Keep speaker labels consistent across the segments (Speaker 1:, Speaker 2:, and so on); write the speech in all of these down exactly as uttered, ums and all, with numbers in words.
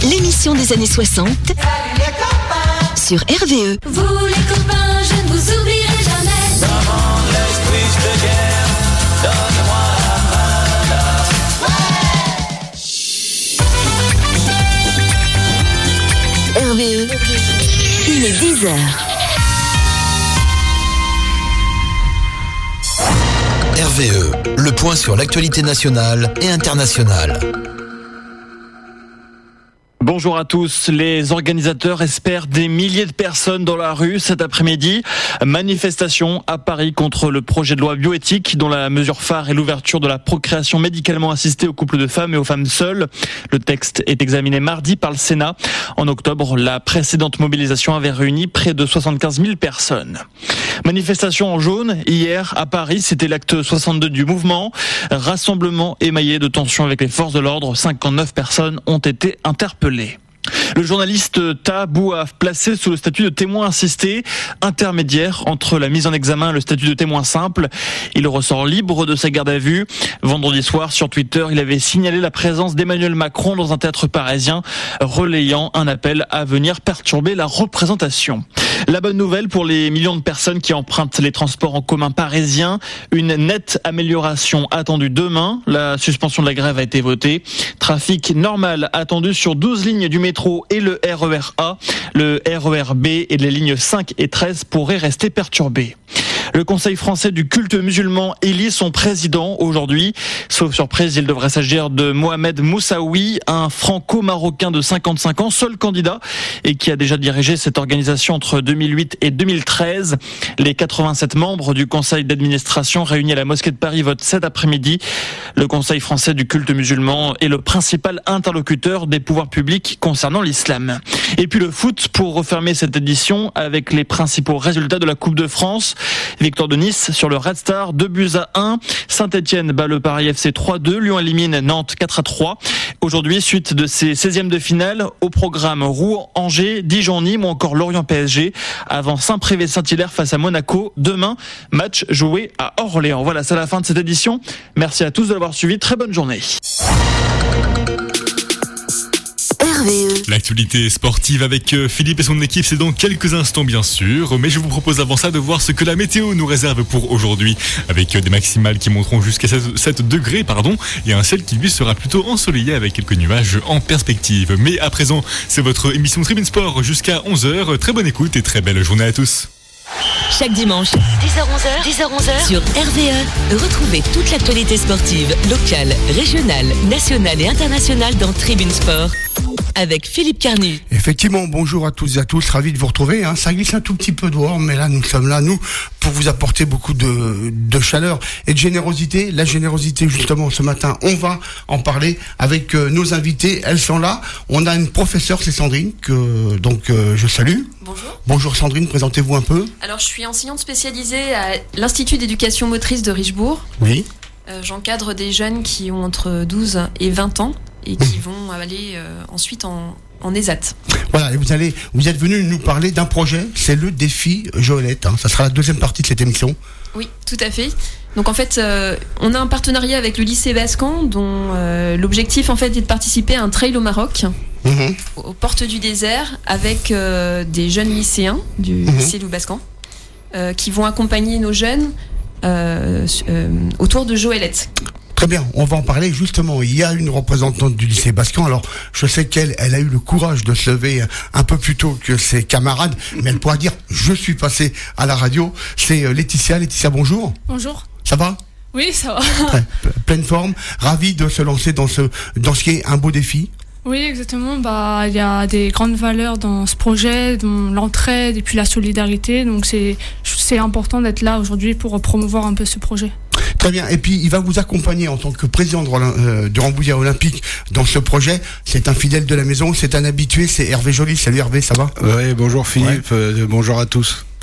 Speaker 1: l'émission des années soixante sur R V E.
Speaker 2: Vous les copains, je ne vous oublierai jamais.
Speaker 3: Dans l'esprit de guerre, donne-moi la main.
Speaker 1: R V E, il est dix heures.
Speaker 4: R V E, le point sur l'actualité nationale et internationale.
Speaker 5: Bonjour à tous. Les organisateurs espèrent des milliers de personnes dans la rue cet après-midi. Manifestation à Paris contre le projet de loi bioéthique dont la mesure phare est l'ouverture de la procréation médicalement assistée aux couples de femmes et aux femmes seules. Le texte est examiné mardi par le Sénat. En octobre, la précédente mobilisation avait réuni près de soixante-quinze mille personnes. Manifestation en jaune hier à Paris, c'était l'acte soixante-deux du mouvement. Rassemblement émaillé de tensions avec les forces de l'ordre. cinquante-neuf personnes ont été interpellées. Le journaliste Ta Bouaf, placé sous le statut de témoin assisté, intermédiaire entre la mise en examen et le statut de témoin simple. Il ressort libre de sa garde à vue. Vendredi soir, sur Twitter, il avait signalé la présence d'Emmanuel Macron dans un théâtre parisien, relayant un appel à venir perturber la représentation. La bonne nouvelle pour les millions de personnes qui empruntent les transports en commun parisiens, une nette amélioration attendue demain. La suspension de la grève a été votée. Trafic normal attendu sur douze lignes du métro et le R E R A. Le R E R B et les lignes cinq et treize pourraient rester perturbés. Le Conseil français du culte musulman élit son président aujourd'hui. Sauf surprise, il devrait s'agir de Mohamed Moussaoui, un franco-marocain de cinquante-cinq ans, seul candidat, et qui a déjà dirigé cette organisation entre deux mille huit et deux mille treize. Les quatre-vingt-sept membres du conseil d'administration réunis à la mosquée de Paris votent cet après-midi. Le Conseil français du culte musulman est le principal interlocuteur des pouvoirs publics concernant l'islam. Et puis le foot, pour refermer cette édition avec les principaux résultats de la Coupe de France. Victoire de Nice sur le Red Star, deux buts à un. Saint-Etienne bat le Paris F C trois deux. Lyon élimine Nantes quatre à trois. Aujourd'hui, suite de ces seizièmes de finale, au programme Rouen, Angers, Dijon, Nîmes ou encore Lorient P S G. Avant Saint-Privé-Saint-Hilaire face à Monaco. Demain, match joué à Orléans. Voilà, c'est la fin de cette édition. Merci à tous de l'avoir suivi. Très bonne journée.
Speaker 1: R V E.
Speaker 6: L'actualité sportive avec Philippe et son équipe, c'est dans quelques instants bien sûr, mais je vous propose avant ça de voir ce que la météo nous réserve pour aujourd'hui, avec des maximales qui monteront jusqu'à sept degrés, pardon, et un ciel qui lui sera plutôt ensoleillé avec quelques nuages en perspective. Mais à présent, c'est votre émission Tribune Sport jusqu'à onze heures. Très bonne écoute et très belle journée à tous.
Speaker 1: Chaque dimanche, dix heures onze heures, dix heures onze heures, sur R V E, retrouvez toute l'actualité sportive, locale, régionale, nationale et internationale dans Tribune Sport, avec Philippe Carnu.
Speaker 7: Effectivement, bonjour à toutes et à tous, ravi de vous retrouver. Hein. Ça glisse un tout petit peu dehors, mais là, nous sommes là, nous, pour vous apporter beaucoup de, de chaleur et de générosité. La générosité, justement, ce matin, on va en parler avec euh, nos invités. Elles sont là. On a une professeure, c'est Sandrine, que donc euh, je salue.
Speaker 8: Bonjour.
Speaker 7: Bonjour Sandrine, présentez-vous un peu.
Speaker 8: Alors, je suis enseignante spécialisée à l'Institut d'éducation motrice de Richebourg.
Speaker 7: Oui.
Speaker 8: Euh, j'encadre des jeunes qui ont entre douze et vingt ans et qui mmh. vont aller euh, ensuite en, en E S A T.
Speaker 7: Voilà, et vous allez, vous êtes venu nous parler d'un projet, c'est le défi Joëlette. Hein. Ça sera la deuxième partie de cette émission.
Speaker 8: Oui, tout à fait. Donc en fait, euh, on a un partenariat avec le lycée Bascan, dont euh, l'objectif en fait est de participer à un trail au Maroc. Mmh. Aux portes du désert, avec euh, des jeunes lycéens du mmh. lycée Louis Bascan euh, qui vont accompagner nos jeunes euh, euh, autour de Joëlette.
Speaker 7: Très bien, on va en parler justement. Il y a une représentante du lycée Bascan. Alors, je sais qu'elle elle a eu le courage de se lever un peu plus tôt que ses camarades, mais elle pourra dire « je suis passée à la radio ». C'est Laetitia. Laetitia, bonjour.
Speaker 9: Bonjour.
Speaker 7: Ça va ?
Speaker 9: Oui, ça va.
Speaker 7: Très, pleine forme. Ravie de se lancer dans ce, dans ce qui est un beau défi.
Speaker 9: Oui, exactement. Bah, il y a des grandes valeurs dans ce projet, dont l'entraide et puis la solidarité. Donc, c'est, c'est important d'être là aujourd'hui pour promouvoir un peu ce projet.
Speaker 7: Très bien. Et puis, il va vous accompagner en tant que président de, euh, de Rambouillet Olympique dans ce projet. C'est un fidèle de la maison, c'est un habitué, c'est Hervé Joly. Salut Hervé, ça va ?
Speaker 10: Oui, bonjour Philippe, ouais. euh, bonjour à tous.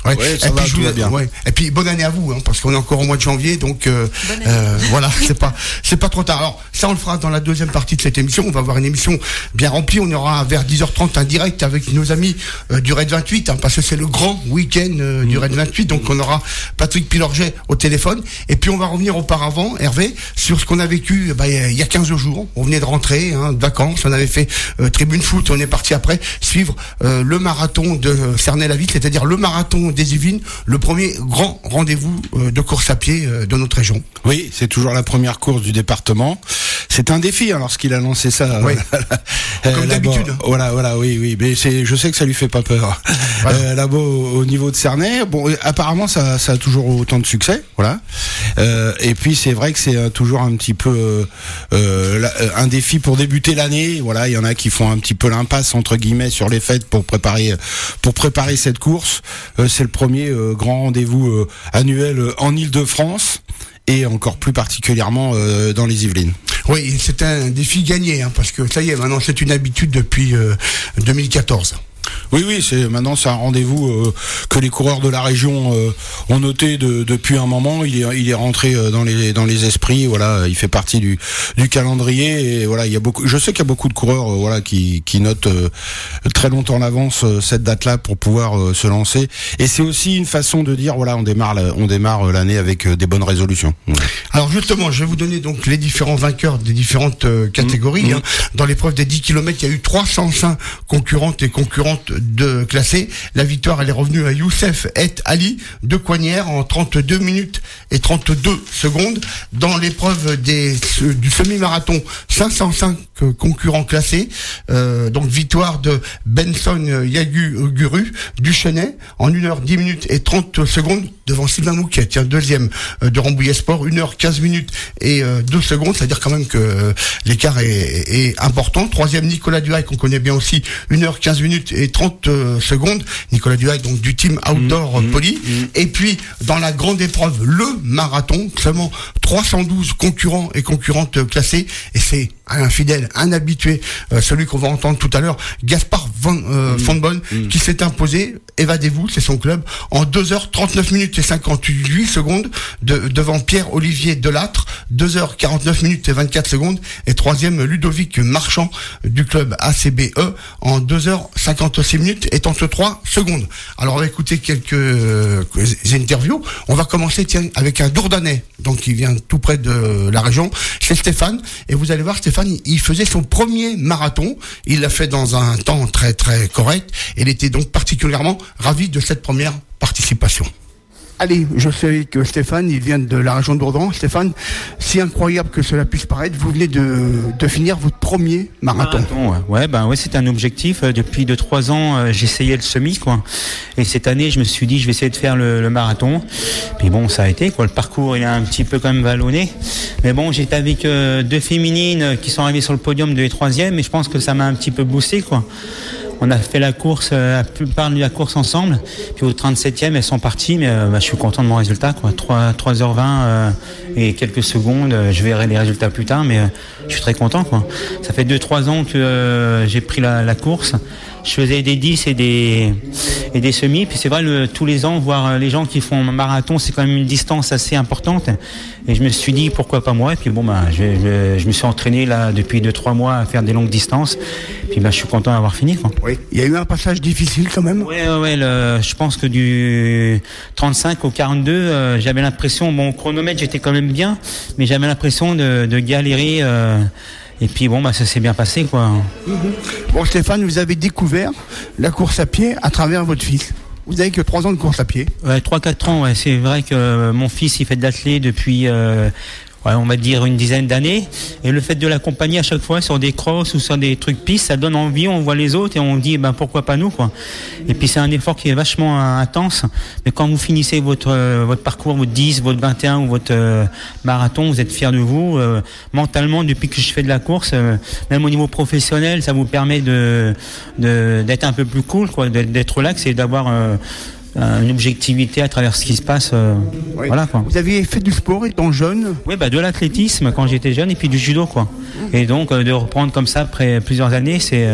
Speaker 7: Ouais.
Speaker 10: Ouais, ça
Speaker 7: et,
Speaker 10: va,
Speaker 7: puis, je
Speaker 10: tout
Speaker 7: vous-
Speaker 10: va bien.
Speaker 7: ouais. Et puis bonne année à vous, hein, parce qu'on est encore au mois de janvier, donc euh, euh, voilà, c'est pas c'est pas trop tard. Alors ça, on le fera dans la deuxième partie de cette émission. On va avoir une émission bien remplie. On aura vers dix heures trente un direct avec nos amis euh, du Raid vingt-huit, hein, parce que c'est le grand week-end euh, du Raid vingt-huit. Donc on aura Patrick Pilorget au téléphone. Et puis on va revenir auparavant, Hervé, sur ce qu'on a vécu bah, il y a quinze jours. On venait de rentrer, hein, de vacances. On avait fait euh, tribune foot. On est parti après suivre euh, le marathon de euh, Cernay-la-Ville, c'est-à-dire le marathon des Yvelines, le premier grand rendez-vous euh, de course à pied euh, de notre région.
Speaker 10: Oui, c'est toujours la première course du département. C'est un défi, hein, lorsqu'il a lancé ça.
Speaker 7: Oui.
Speaker 10: Euh,
Speaker 7: Comme
Speaker 10: là-bas.
Speaker 7: d'habitude.
Speaker 10: Voilà, voilà, oui, oui. Mais c'est, je sais que ça lui fait pas peur.
Speaker 7: Voilà.
Speaker 10: Euh, là-bas, au, au niveau de Cernay, bon, euh, apparemment, ça, ça a toujours autant de succès, voilà. Euh, et puis, c'est vrai que c'est euh, toujours un petit peu euh, euh, la- euh, un défi pour débuter l'année. Voilà, il y en a qui font un petit peu l'impasse entre guillemets sur les fêtes pour préparer, pour préparer cette course. Euh, c'est le premier euh, grand rendez-vous euh, annuel euh, en Île-de-France. Et encore plus particulièrement euh, dans les Yvelines.
Speaker 7: Oui, c'est un défi gagné, hein, parce que ça y est, maintenant c'est une habitude depuis euh, deux mille quatorze.
Speaker 10: Oui, oui, c'est maintenant c'est un rendez-vous euh, que les coureurs de la région euh, ont noté de, depuis un moment. Il est, il est rentré euh, dans les dans les esprits. Voilà, il fait partie du du calendrier. Et voilà, il y a beaucoup. Je sais qu'il y a beaucoup de coureurs, euh, voilà, qui qui notent euh, très longtemps en avance euh, cette date-là pour pouvoir euh, se lancer. Et c'est aussi une façon de dire, voilà, on démarre, la- on démarre l'année avec euh, des bonnes résolutions.
Speaker 7: Alors justement, je vais vous donner donc les différents vainqueurs des différentes euh, catégories.
Speaker 10: Mmh.
Speaker 7: hein. Dans l'épreuve des dix kilomètres, il y a eu trois cent cinq concurrentes et concurrentes de classés. La victoire, elle est revenue à Youssef Et Ali de Coignères en trente-deux minutes et trente-deux secondes. Dans l'épreuve des ce- du semi-marathon, cinq cent cinq euh, concurrents classés. Euh, donc victoire de Benson Yagu Guru du Chenet en une heure dix minutes et trente secondes devant Sylvain Mouquet, tiens, deuxième euh, de Rambouillet Sport, une heure quinze minutes et euh, deux secondes, c'est-à-dire quand même que euh, l'écart est, est important. Troisième, Nicolas Duhaye, qu'on connaît bien aussi, une heure quinze minutes et trente euh, secondes. Nicolas Duhaye, donc du team Outdoor
Speaker 10: Mmh,
Speaker 7: Poly.
Speaker 10: mmh.
Speaker 7: Et puis, dans la grande épreuve, le marathon, seulement trois cent douze concurrents et concurrentes euh, classés. Et c'est un fidèle, un habitué, euh, celui qu'on va entendre tout à l'heure, Gaspard Van, euh, Van Bonn,
Speaker 10: mmh.
Speaker 7: qui s'est imposé, évadez-vous, c'est son club, en deux heures trente-neuf minutes et cinquante-huit secondes de, devant Pierre-Olivier Delattre, deux heures quarante-neuf minutes et vingt-quatre secondes, et troisième, Ludovic Marchand du club A C B E en deux heures cinquante-six minutes et trente-trois secondes. Alors on va écouter quelques euh, interviews. On va commencer tiens, avec un Dourdanais, donc qui vient tout près de la région, c'est Stéphane, et vous allez voir Stéphane, il faisait son premier marathon, il l'a fait dans un temps très très correct, et il était donc particulièrement ravi de cette première participation. Allez, je sais que Stéphane, il vient de la région de Dourdan. Stéphane, si incroyable que cela puisse paraître, vous venez de, de finir votre premier marathon.
Speaker 11: Marathon, ouais, ouais, ben ouais, c'est un objectif. Euh, Depuis deux trois ans, euh, j'essayais le semi, quoi. Et cette année, je me suis dit, je vais essayer de faire le, le marathon. Puis bon, ça a été, quoi. Le parcours, il est un petit peu quand même vallonné. Mais bon, j'étais avec euh, deux féminines qui sont arrivées sur le podium, deux et troisième, et je pense que ça m'a un petit peu boosté, quoi. On a fait la course, euh, la plupart de la course ensemble. Puis au trente-septième, elles sont parties, mais euh, bah, je suis content de mon résultat, quoi. trois heures vingt euh, et quelques secondes. Euh, je verrai les résultats plus tard, mais euh, je suis très content, quoi. Ça fait deux trois ans que euh, j'ai pris la, la course. Je faisais des dix et des et des semis. Puis c'est vrai, le, tous les ans, voir les gens qui font un marathon, c'est quand même une distance assez importante. Et je me suis dit pourquoi pas moi. Et puis bon, bah, je, je, je me suis entraîné là depuis deux trois mois à faire des longues distances. Puis bah, je suis content d'avoir fini, quoi.
Speaker 7: Oui. Il y a eu un passage difficile quand même.
Speaker 11: Ouais, ouais, ouais le, je pense que du trente-cinq au quarante-deux, euh, j'avais l'impression, bon, chronomètre, j'étais quand même bien, mais j'avais l'impression de, de galérer. Euh, et puis bon, bah, ça s'est bien passé, quoi.
Speaker 7: Mmh. Bon, Stéphane, vous avez découvert la course à pied à travers votre fils. Vous avez que trois ans de course à pied.
Speaker 11: Ouais, trois quatre ans, ouais. C'est vrai que euh, mon fils, il fait de l'athlé depuis... Euh, Ouais, on va dire une dizaine d'années, et le fait de l'accompagner à chaque fois sur des crosses ou sur des trucs pistes, ça donne envie, on voit les autres et on dit ben pourquoi pas nous, quoi. Et puis c'est un effort qui est vachement euh, intense, mais quand vous finissez votre euh, votre parcours, votre dix, votre vingt et un ou votre euh, marathon, vous êtes fiers de vous. Euh, mentalement, depuis que je fais de la course, euh, même au niveau professionnel, ça vous permet de, de d'être un peu plus cool, quoi, d'être, d'être relax et d'avoir euh, une objectivité à travers ce qui se passe, euh,
Speaker 7: oui.
Speaker 11: Voilà, quoi.
Speaker 7: Vous aviez fait du sport étant jeune?
Speaker 11: Oui, bah de l'athlétisme quand j'étais jeune, et puis du judo, quoi. Et donc euh, de reprendre comme ça après plusieurs années, c'est euh,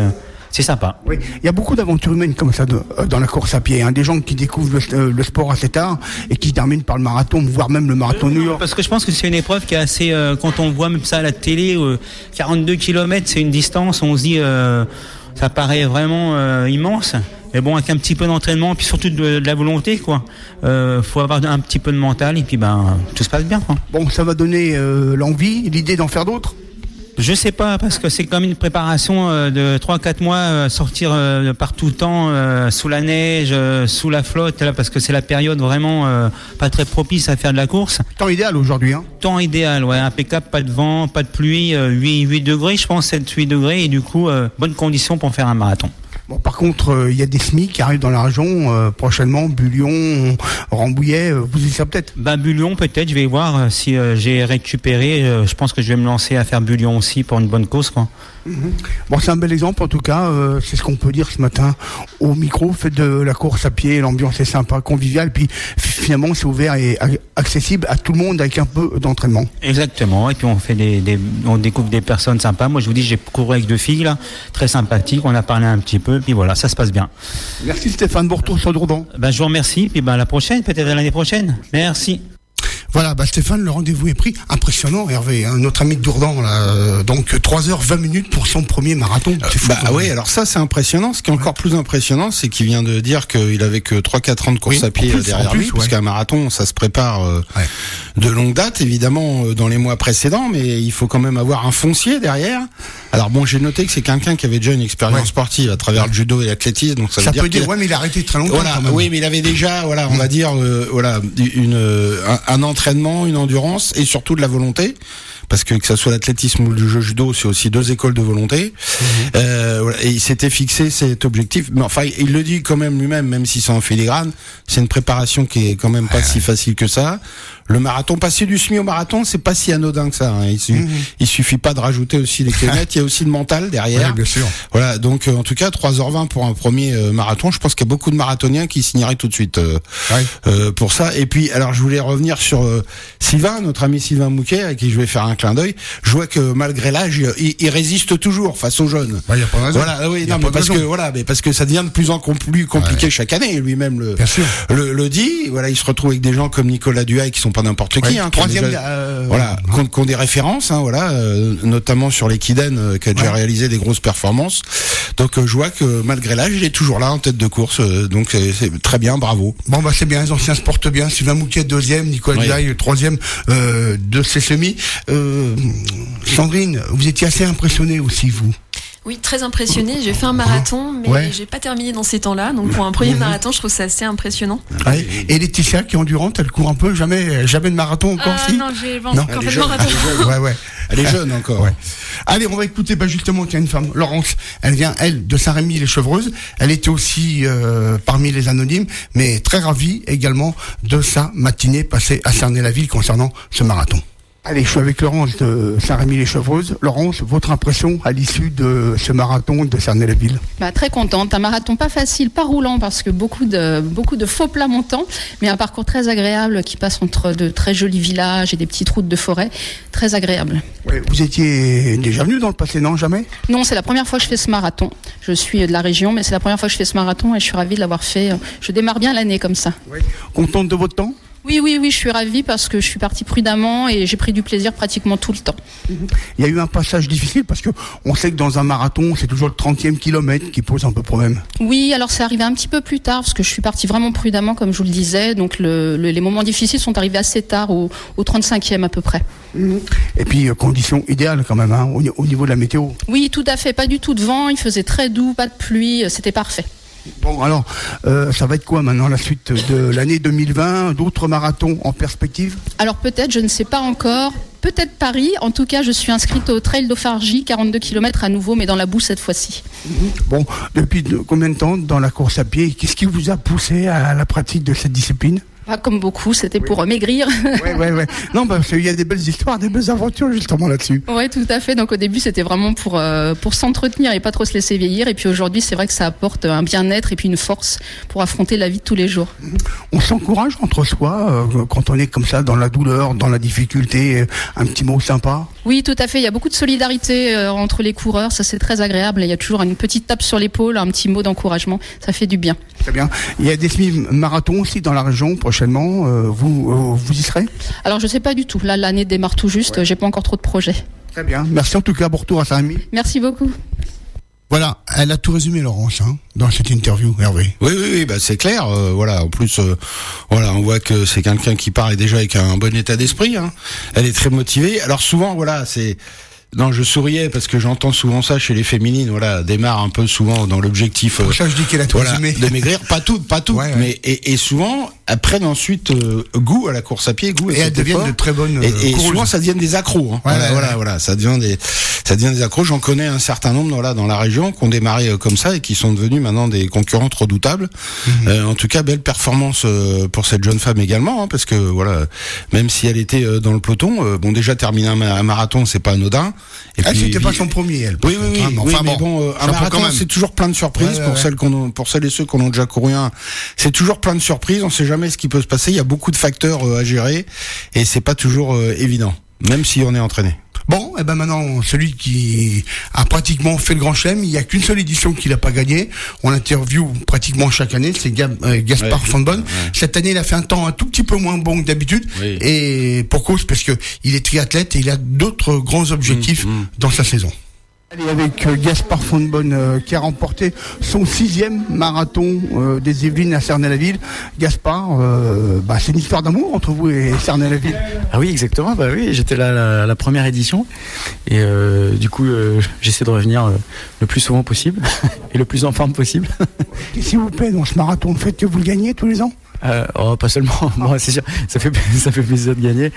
Speaker 11: c'est sympa.
Speaker 7: Oui, il y a beaucoup d'aventures humaines comme ça de, euh, dans la course à pied. Hein. Des gens qui découvrent le, euh, le sport assez tard et qui terminent par le marathon, voire même le marathon de New York.
Speaker 11: Parce que je pense que c'est une épreuve qui est assez, euh, quand on voit même ça à la télé, euh, quarante-deux kilomètres, c'est une distance, on se dit, euh, ça paraît vraiment euh, immense. Mais bon, avec un petit peu d'entraînement, puis surtout de, de la volonté, quoi. Euh, faut avoir un petit peu de mental, et puis ben, tout se passe bien, quoi.
Speaker 7: Bon, ça va donner euh, l'envie, l'idée d'en faire d'autres?
Speaker 11: Je sais pas, parce que c'est comme une préparation euh, de trois à quatre mois, euh, sortir euh, par tout le temps, euh, sous la neige, euh, sous la flotte, là, parce que c'est la période vraiment euh, pas très propice à faire de la course.
Speaker 7: Temps idéal aujourd'hui, hein?
Speaker 11: Temps idéal, ouais, impeccable, pas de vent, pas de pluie, euh, huit degrés, je pense, sept huit degrés, et du coup, euh, bonnes conditions pour faire un marathon.
Speaker 7: Bon, par contre, il euh, y a des S M I qui arrivent dans la région euh, prochainement, Bullion, Rambouillet, euh, vous y serez peut-être?
Speaker 11: Bah Bullion peut-être, je vais voir euh, si euh, j'ai récupéré, euh, je pense que je vais me lancer à faire Bullion aussi pour une bonne cause, quoi.
Speaker 7: Mmh. Bon, c'est un bel exemple en tout cas, euh, c'est ce qu'on peut dire ce matin au micro. Faites de la course à pied, l'ambiance est sympa, conviviale, puis finalement c'est ouvert et accessible à tout le monde avec un peu d'entraînement.
Speaker 11: Exactement, et puis on fait des, des on découvre des personnes sympas. Moi je vous dis, j'ai couru avec deux filles là, très sympathiques, on a parlé un petit peu, puis voilà, ça se passe bien.
Speaker 7: Merci Stéphane Bourteau sur Dourdan.
Speaker 11: Ben je vous remercie, puis ben à la prochaine, peut-être à l'année prochaine. Merci.
Speaker 7: Voilà, bah Stéphane, le rendez-vous est pris. Impressionnant, Hervé, hein, notre ami de Dourdan, là. Euh, donc trois heures vingt minutes pour son premier marathon.
Speaker 10: C'est fou, bah oui, même. Alors ça c'est impressionnant. Ce qui est encore ouais. plus impressionnant, c'est qu'il vient de dire qu'il avait que trois quatre ans de course oui, à pied plus, derrière plus, lui, ouais. parce qu'un marathon, ça se prépare euh, ouais. de longue date, évidemment, euh, dans les mois précédents, mais il faut quand même avoir un foncier derrière. Alors bon, j'ai noté que c'est quelqu'un qui avait déjà une expérience ouais. sportive à travers ouais. le judo et l'athlétisme, donc ça,
Speaker 7: ça
Speaker 10: veut dire
Speaker 7: peut dire, ouais, mais il a arrêté très longtemps.
Speaker 10: Voilà,
Speaker 7: quand même.
Speaker 10: Oui, mais il avait déjà, voilà, on va dire, euh, voilà, une un, un entraînement, une endurance et surtout de la volonté, parce que que ça soit l'athlétisme ou le jeu judo, c'est aussi deux écoles de volonté. Mmh. Euh, voilà, et il s'était fixé cet objectif, mais enfin il le dit quand même lui-même, même si c'est en filigrane, c'est une préparation qui est quand même pas ouais. si facile que ça. Le marathon, passer du semi au marathon, c'est pas si anodin que ça. Hein. Il, su- mmh. il suffit pas de rajouter aussi les kilomètres, il y a aussi le mental derrière.
Speaker 7: Oui, bien sûr.
Speaker 10: Voilà, donc euh, en tout cas trois heures vingt pour un premier euh, marathon. Je pense qu'il y a beaucoup de marathoniens qui signeraient tout de suite euh, ouais. euh, pour ça. Et puis, alors je voulais revenir sur euh, Sylvain, notre ami Sylvain Mouquet, à qui je vais faire un clin d'œil. Je vois que malgré l'âge, il, il résiste toujours face aux jeunes.
Speaker 7: Bah, y a pas de raison.
Speaker 10: Voilà, oui, non, mais parce raison. que voilà, mais parce que ça devient de plus en plus compliqué ouais. chaque année. Lui-même le, le le dit. Voilà, il se retrouve avec des gens comme Nicolas Duhaye qui sont pas n'importe ouais. qui. Hein, Troisième, déjà, euh, voilà, euh, qui ont des références, hein, voilà, euh, notamment sur l'Equiden, euh, qui a déjà ouais. réalisé des grosses performances. Donc euh, je vois que malgré l'âge, il est toujours là en tête de course. Euh, donc c'est, c'est très bien, bravo.
Speaker 7: Bon bah c'est bien, les anciens se portent bien. Sylvain Mouquet deuxième, Nicolas oui. Duhaye troisième euh, de ces semis. Euh, Sandrine, vous étiez assez impressionnée aussi, vous.
Speaker 8: Oui, très impressionné. J'ai fait un marathon, mais ouais. j'ai pas terminé dans ces temps-là. Donc pour un premier mmh. marathon, je trouve ça assez impressionnant.
Speaker 7: Ouais. Et Laetitia, qui est endurante, elle court un peu, jamais, jamais de marathon encore.
Speaker 9: Euh,
Speaker 7: si
Speaker 9: non, j'ai pas encore fait de marathon.
Speaker 10: Elle ouais, ouais. Elle est jeune encore.
Speaker 7: Ouais. Allez, on va écouter bah, justement qu'il y a une femme, Laurence. Elle vient, elle, de Saint-Rémy-les-Chevreuses. Elle était aussi euh, parmi les anonymes, mais très ravie également de sa matinée passée à Cernay-la-Ville concernant ce marathon. Allez, je suis avec Laurence de Saint-Rémy-les-Chevreuses. Laurence, votre impression à l'issue de ce marathon de Cernay-la-Ville?
Speaker 12: Bah, très contente. Un marathon pas facile, pas roulant, parce que beaucoup de, beaucoup de faux plats montants, mais un parcours très agréable qui passe entre de très jolis villages et des petites routes de forêt. Très agréable.
Speaker 7: Ouais, vous étiez déjà venu dans le passé, non? Jamais?
Speaker 12: Non, c'est la première fois que je fais ce marathon. Je suis de la région, mais c'est la première fois que je fais ce marathon et je suis ravie de l'avoir fait. Je démarre bien l'année comme ça.
Speaker 7: Ouais. Contente de votre temps?
Speaker 12: Oui, oui, oui, je suis ravie parce que je suis partie prudemment et j'ai pris du plaisir pratiquement tout le temps.
Speaker 7: Il y a eu un passage difficile parce que on sait que dans un marathon, c'est toujours le trentième kilomètre qui pose un peu problème.
Speaker 12: Oui, alors c'est arrivé un petit peu plus tard parce que je suis partie vraiment prudemment, comme je vous le disais. Donc le, le, les moments difficiles sont arrivés assez tard, au, au trente-cinquième à peu près.
Speaker 7: Et puis, euh, conditions idéales quand même, hein, au, au niveau de la météo.
Speaker 12: Oui, tout à fait. Pas du tout de vent, il faisait très doux, pas de pluie, c'était parfait.
Speaker 7: Bon, alors, euh, ça va être quoi maintenant la suite de l'année deux mille vingt? D'autres marathons en perspective?
Speaker 12: Alors peut-être, je ne sais pas encore. Peut-être Paris. En tout cas, je suis inscrite au Trail d'Ophargie, quarante-deux kilomètres à nouveau, mais dans la boue cette fois-ci.
Speaker 7: Bon, depuis de, combien de temps dans la course à pied? Qu'est-ce qui vous a poussé à la pratique de cette discipline?
Speaker 12: Pas comme beaucoup, c'était oui. pour maigrir.
Speaker 7: Ouais, ouais, ouais. Non, parce qu'il y a des belles histoires, des belles aventures justement là-dessus.
Speaker 12: Ouais, tout à fait. Donc au début, c'était vraiment pour euh, pour s'entretenir et pas trop se laisser vieillir. Et puis aujourd'hui, c'est vrai que ça apporte un bien-être et puis une force pour affronter la vie de tous les jours.
Speaker 7: On s'encourage entre soi euh, quand on est comme ça dans la douleur, dans la difficulté. Un petit mot sympa.
Speaker 12: Oui, tout à fait. Il y a beaucoup de solidarité euh, entre les coureurs. Ça, c'est très agréable. Il y a toujours une petite tape sur l'épaule, un petit mot d'encouragement. Ça fait du bien.
Speaker 7: Très bien. Il y a des semi-marathons aussi dans la région prochainement. Euh, vous, euh, vous y serez?
Speaker 12: Alors, je sais pas du tout. Là, l'année démarre tout juste. Ouais. J'ai pas encore trop de projets.
Speaker 7: Très bien. Merci en tout cas. Bon retour à Saint-Rémy.
Speaker 12: Merci beaucoup.
Speaker 7: Voilà, elle a tout résumé, Laurence, hein, dans cette interview, Hervé.
Speaker 10: Oui, oui, oui, bah c'est clair. Euh, voilà, en plus, euh, voilà, on voit que c'est quelqu'un qui part déjà avec un bon état d'esprit. Hein. Elle est très motivée. Alors souvent, voilà, c'est. Non, je souriais parce que j'entends souvent ça chez les féminines. Voilà, démarre un peu souvent dans l'objectif.
Speaker 7: Pour ça, je dis qu'elle a tout
Speaker 10: voilà,
Speaker 7: résumé.
Speaker 10: De maigrir, pas tout, pas tout, ouais, ouais. mais et, et souvent prennent ensuite euh, goût à la course à pied, goût.
Speaker 7: Et elles deviennent de très bonnes.
Speaker 10: Et, et
Speaker 7: coureuses.
Speaker 10: souvent, ça devient des accros. Hein. Ouais, voilà, ouais, voilà, ouais. voilà, ça devient des, ça devient des accros. J'en connais un certain nombre, voilà, dans la région, qui ont démarré euh, comme ça et qui sont devenus maintenant des concurrentes redoutables. Mm-hmm. Euh, en tout cas, belle performance euh, pour cette jeune femme également, hein, parce que voilà, même si elle était euh, dans le peloton, euh, bon, déjà terminer un, un marathon, c'est pas anodin. Et
Speaker 7: elle,
Speaker 10: puis,
Speaker 7: c'était pas son premier, elle.
Speaker 10: Oui, oui, oui.
Speaker 7: Enfin,
Speaker 10: oui
Speaker 7: enfin,
Speaker 10: mais bon, euh, un marathon, c'est toujours plein de surprises ouais, ouais, pour ouais. celles qu'on, a, pour celles et ceux qui en ont déjà couru un. C'est toujours plein de surprises. On sait jamais ce qui peut se passer. Il y a beaucoup de facteurs euh, à gérer et c'est pas toujours euh, évident, même si on est entraîné.
Speaker 7: Bon, et ben maintenant, celui qui a pratiquement fait le Grand Chelem, il y a qu'une seule édition qu'il n'a pas gagné. On l'interview pratiquement chaque année, c'est Gab, euh, Gaspard ouais, Fonbonne. Ouais. Cette année, il a fait un temps un tout petit peu moins bon que d'habitude. Oui. Et pour cause, parce que il est triathlète et il a d'autres grands objectifs mmh, mmh. dans sa saison. Et avec euh, Gaspard Fonbonne euh, qui a remporté son sixième marathon euh, des Yvelines à Cernay-la-Ville. Gaspard, euh, bah, c'est une histoire d'amour entre vous et Cernay-la-Ville.
Speaker 13: Ah oui, exactement. Bah oui, j'étais là la, la première édition et euh, du coup euh, j'essaie de revenir euh, le plus souvent possible et le plus en forme possible.
Speaker 7: Et s'il vous plaît, dans ce marathon, le fait que vous le gagnez tous les ans?
Speaker 13: Euh, oh, pas seulement, moi c'est sûr, ça fait ça fait plaisir de gagner.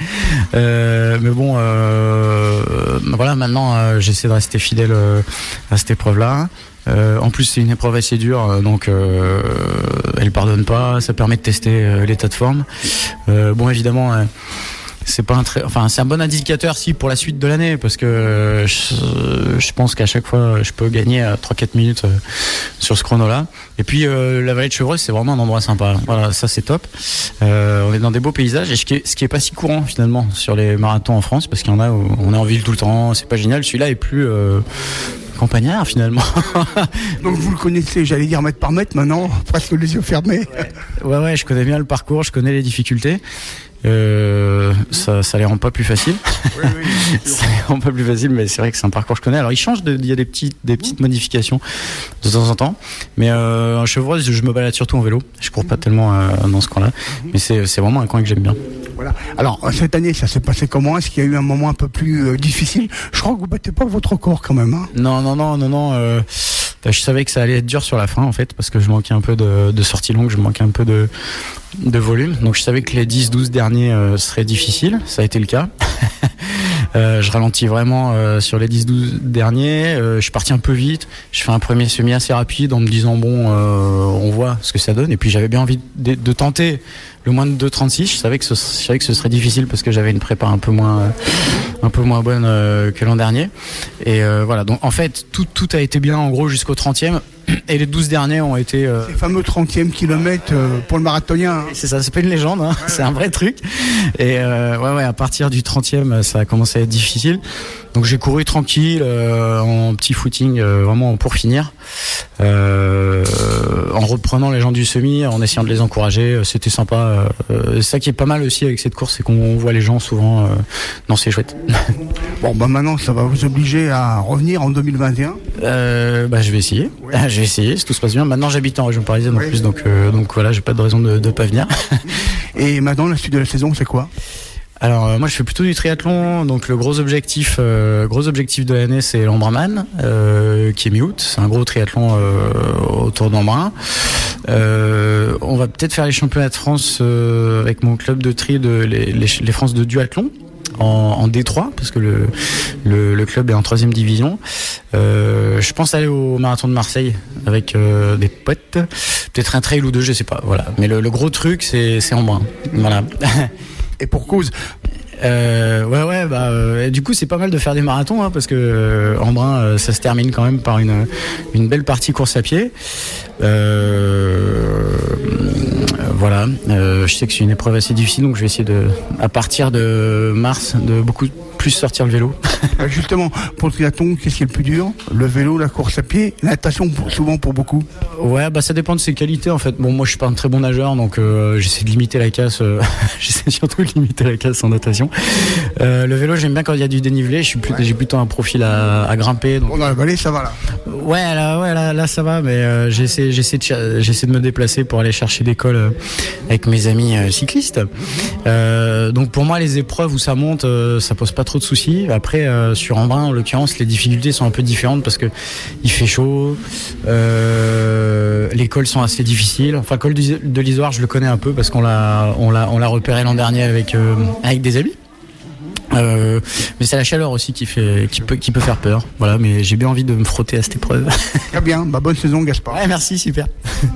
Speaker 13: Euh, mais bon, euh, voilà, maintenant euh, j'essaie de rester fidèle euh, à cette épreuve-là. Euh, en plus, c'est une épreuve assez dure, donc euh, elle pardonne pas. Ça permet de tester euh, l'état de forme. Euh, bon, évidemment. Euh, c'est pas un très, enfin c'est un bon indicateur si pour la suite de l'année parce que je, je pense qu'à chaque fois je peux gagner à trois quatre minutes euh, sur ce chrono là et puis euh, la vallée de Chevreuse c'est vraiment un endroit sympa, voilà, ça c'est top. Euh, on est dans des beaux paysages et ce qui est, ce qui est pas si courant finalement sur les marathons en France parce qu'il y en a où on est en ville tout le temps, c'est pas génial. Celui-là est plus euh, campagnard finalement.
Speaker 7: Donc vous le connaissez, j'allais dire mètre par mètre maintenant, presque les yeux fermés.
Speaker 13: Ouais, ouais, ouais, je connais bien le parcours, je connais les difficultés. Euh, ça, ça les rend pas plus faciles. Oui, oui, ça les rend pas plus faciles, mais c'est vrai que c'est un parcours que je connais. Alors, il change, de, il y a des petites, des petites modifications de temps en temps. Mais euh, en Chevreuse, je me balade surtout en vélo. Je cours pas tellement euh, dans ce coin-là, mais c'est, c'est vraiment un coin que j'aime bien.
Speaker 7: Voilà. Alors cette année, ça s'est passé comment? Est-ce qu'il y a eu un moment un peu plus euh, difficile? Je crois que vous battez pas votre record quand même. Hein.
Speaker 13: Non, non, non, non, non. Euh, je savais que ça allait être dur sur la fin en fait, parce que je manquais un peu de, de sorties longues, je manquais un peu de de volume. Donc je savais que les dix douze derniers euh, seraient difficiles. Ça a été le cas. Euh, je ralentis vraiment euh, sur les dix douze derniers. Euh, je suis parti un peu vite. Je fais un premier semi assez rapide en me disant bon, euh, on voit ce que ça donne. Et puis j'avais bien envie de, de tenter le moins de deux trente-six. Je savais que ce, je savais que ce serait difficile parce que j'avais une prépa un peu moins, euh, un peu moins bonne euh, que l'an dernier. Et euh, voilà. Donc en fait, tout, tout a été bien en gros jusqu'au trentième. Et les douze derniers ont été... Euh...
Speaker 7: Les fameux trentième kilomètres euh, pour le marathonien. Hein.
Speaker 13: C'est ça, c'est pas une légende, hein. Ouais. C'est un vrai truc. Et euh, ouais, ouais, à partir du trentième, ça a commencé à être difficile. Donc j'ai couru tranquille, euh, en petit footing, euh, vraiment pour finir. Euh, en reprenant les gens du semi, en essayant de les encourager, c'était sympa. Euh, ça qui est pas mal aussi avec cette course, c'est qu'on voit les gens souvent. Euh, non, c'est chouette.
Speaker 7: Bon, bah maintenant, ça va vous obliger à revenir en deux mille vingt et un.
Speaker 13: Euh, bah je vais essayer. Oui. Je vais essayer, si tout se passe bien. Maintenant, j'habite en région parisienne oui. en plus, donc euh, donc voilà, j'ai pas de raison de de pas venir.
Speaker 7: Et maintenant, la suite de la saison, c'est quoi?
Speaker 13: Alors euh, moi je fais plutôt du triathlon, donc le gros objectif, euh, gros objectif de l'année c'est l'Embrunman, euh, qui est mi-août, c'est un gros triathlon euh, autour d'Embrun. Euh, on va peut-être faire les championnats de France euh, avec mon club de tri de les, les, les France de duathlon. En, en D trois parce que le, le, le club est en troisième division. Euh, je pense aller au marathon de Marseille avec euh, des potes, peut-être un trail ou deux, je sais pas. Voilà. Mais le, le gros truc c'est c'est Embrun. Voilà.
Speaker 7: Et pour cause.
Speaker 13: Euh, ouais ouais bah euh, du coup c'est pas mal de faire des marathons hein, parce que euh, Embrun euh, ça se termine quand même par une une belle partie course à pied. Euh, voilà, euh, je sais que c'est une épreuve assez difficile donc je vais essayer de à partir de mars de beaucoup plus sortir le vélo.
Speaker 7: Justement, pour le triathlon, qu'est-ce qui est le plus dur? Le vélo, la course à pied, la natation, souvent pour beaucoup.
Speaker 13: Ouais, bah ça dépend de ses qualités en fait. Bon, moi je suis pas un très bon nageur, donc euh, j'essaie de limiter la casse. Euh, j'essaie surtout de limiter la casse en natation. Euh, le vélo, j'aime bien quand il y a du dénivelé. Je suis plus, ouais. J'ai plutôt un profil à, à grimper. Donc...
Speaker 7: Bon, dans la vallée, ça va là.
Speaker 13: Ouais, là, ouais, là, là ça va, mais euh, j'essaie, j'essaie de, j'essaie de me déplacer pour aller chercher l'école euh, avec mes amis euh, cyclistes. Euh, donc pour moi, les épreuves où ça monte, euh, ça pose pas trop de soucis. Après, euh, sur Embrun, en l'occurrence, les difficultés sont un peu différentes parce que il fait chaud. Euh, les cols sont assez difficiles. Enfin, le col de l'Isoire, je le connais un peu parce qu'on l'a, on l'a, on l'a repéré l'an dernier avec euh, avec des amis. Euh, mais c'est la chaleur aussi qui fait, qui peut, qui peut faire peur. Voilà, mais j'ai bien envie de me frotter à cette épreuve.
Speaker 7: Très bien, bah bonne saison, Gaspard.
Speaker 13: Ouais, merci, super.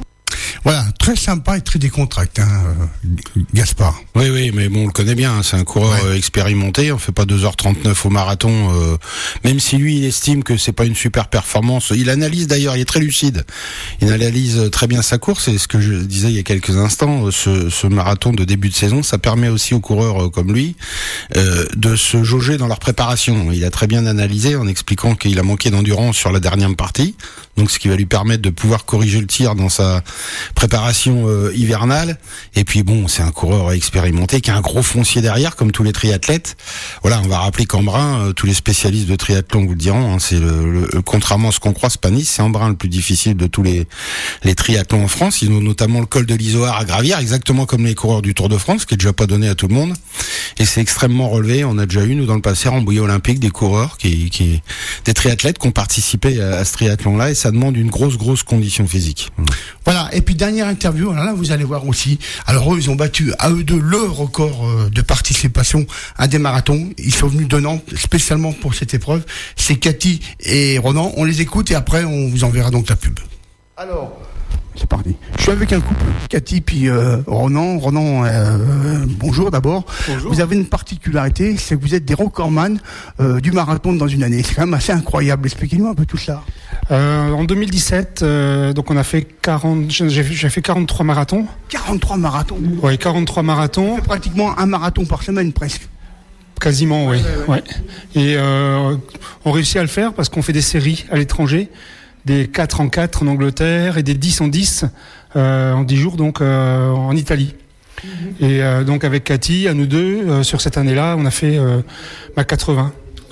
Speaker 7: Voilà, très sympa et très décontracté, hein, euh, Gaspard.
Speaker 10: Oui, oui, mais bon, on le connaît bien, hein, c'est un coureur ouais. euh, expérimenté, on fait pas deux heures trente-neuf au marathon, euh, même si lui, il estime que c'est pas une super performance. Il analyse d'ailleurs, il est très lucide, il analyse très bien sa course, et ce que je disais il y a quelques instants, ce, ce marathon de début de saison, ça permet aussi aux coureurs euh, comme lui euh, de se jauger dans leur préparation. Il a très bien analysé en expliquant qu'il a manqué d'endurance sur la dernière partie, donc ce qui va lui permettre de pouvoir corriger le tir dans sa préparation euh, hivernale. Et puis bon, c'est un coureur expérimenté qui a un gros foncier derrière, comme tous les triathlètes. Voilà, on va rappeler qu'Embrun, euh, tous les spécialistes de triathlon vous le diront, hein, c'est le, le, contrairement à ce qu'on croit, c'est pas Nice, c'est Embrun le plus difficile de tous les les triathlons en France. Ils ont notamment le col de l'Isoire à gravir, exactement comme les coureurs du Tour de France, qui est déjà pas donné à tout le monde. Et c'est extrêmement relevé. On a déjà eu, nous, dans le passé, en bouillie olympique, des coureurs qui, qui, des triathlètes qui ont participé à, à ce triathlon-là, et ça demande une grosse, grosse condition physique.
Speaker 7: Voilà. Et puis dernière interview, alors là vous allez voir aussi. Alors eux, ils ont battu à eux deux le record de participation à des marathons. Ils sont venus de Nantes spécialement pour cette épreuve. C'est Cathy et Ronan. On les écoute et après on vous enverra donc la pub. Alors, c'est parti. Je suis avec un couple, Cathy puis euh, Ronan. Ronan, euh, bonjour d'abord. Bonjour. Vous avez une particularité, c'est que vous êtes des recordman euh, du marathon dans une année. C'est quand même assez incroyable. Expliquez-nous un peu tout ça.
Speaker 14: Euh, en deux mille dix-sept, euh, donc on a fait quarante, j'ai, j'ai fait quarante-trois marathons.
Speaker 7: quarante-trois marathons.
Speaker 14: Oui, quarante-trois marathons.
Speaker 7: C'est pratiquement un marathon par semaine presque.
Speaker 14: Quasiment, oui. Ouais, ouais, ouais. Et euh, on réussit à le faire parce qu'on fait des séries à l'étranger, des quatre en quatre en Angleterre et des dix en dix euh, en dix jours donc euh, en Italie. Mmh. Et euh, donc avec Cathy, à nous deux, euh, sur cette année-là, on a fait euh, bah, quatre-vingts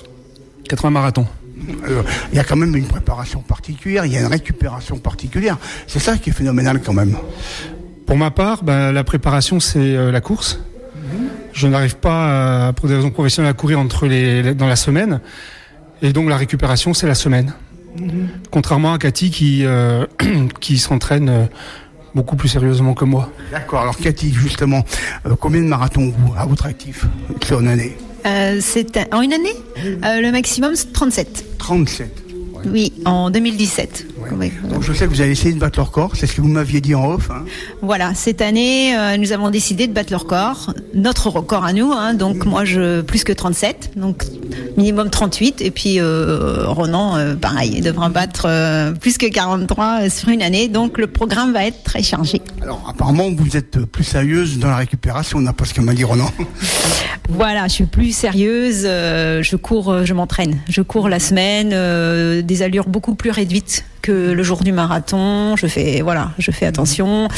Speaker 14: marathons.
Speaker 7: Alors, il y a quand même une préparation particulière, il y a une récupération particulière. C'est ça qui est phénoménal quand même.
Speaker 14: Pour ma part, bah, la préparation, c'est euh, la course. Mmh. Je n'arrive pas, à, pour des raisons professionnelles, à courir entre les, dans la semaine. Et donc la récupération, c'est la semaine. Mmh. Contrairement à Cathy qui, euh, qui s'entraîne beaucoup plus sérieusement que moi.
Speaker 7: D'accord. Alors Cathy, justement, euh, combien de marathons vous, à votre actif sur une année?
Speaker 15: Euh, c'est un, en une année, euh, le maximum c'est trente-sept.
Speaker 7: trente-sept. Ouais.
Speaker 15: Oui, en deux mille dix-sept.
Speaker 7: Ouais. Ouais. Donc je sais que vous avez essayé de battre le record, c'est ce que vous m'aviez dit en off. Hein.
Speaker 15: Voilà, cette année, euh, nous avons décidé de battre le record, notre record à nous. Hein, donc mmh. moi, je plus que trente-sept, donc minimum trente-huit. Et puis euh, Ronan, euh, pareil, il devra battre euh, plus que quarante-trois sur une année. Donc le programme va être très chargé.
Speaker 7: Alors apparemment, vous êtes plus sérieuse dans la récupération, n'a pas ce que m'a dit Ronan.
Speaker 15: Voilà, je suis plus sérieuse. Euh, je cours, je m'entraîne. Je cours la semaine, euh, des allures beaucoup plus réduites que le jour du marathon. Je fais, voilà, je fais attention.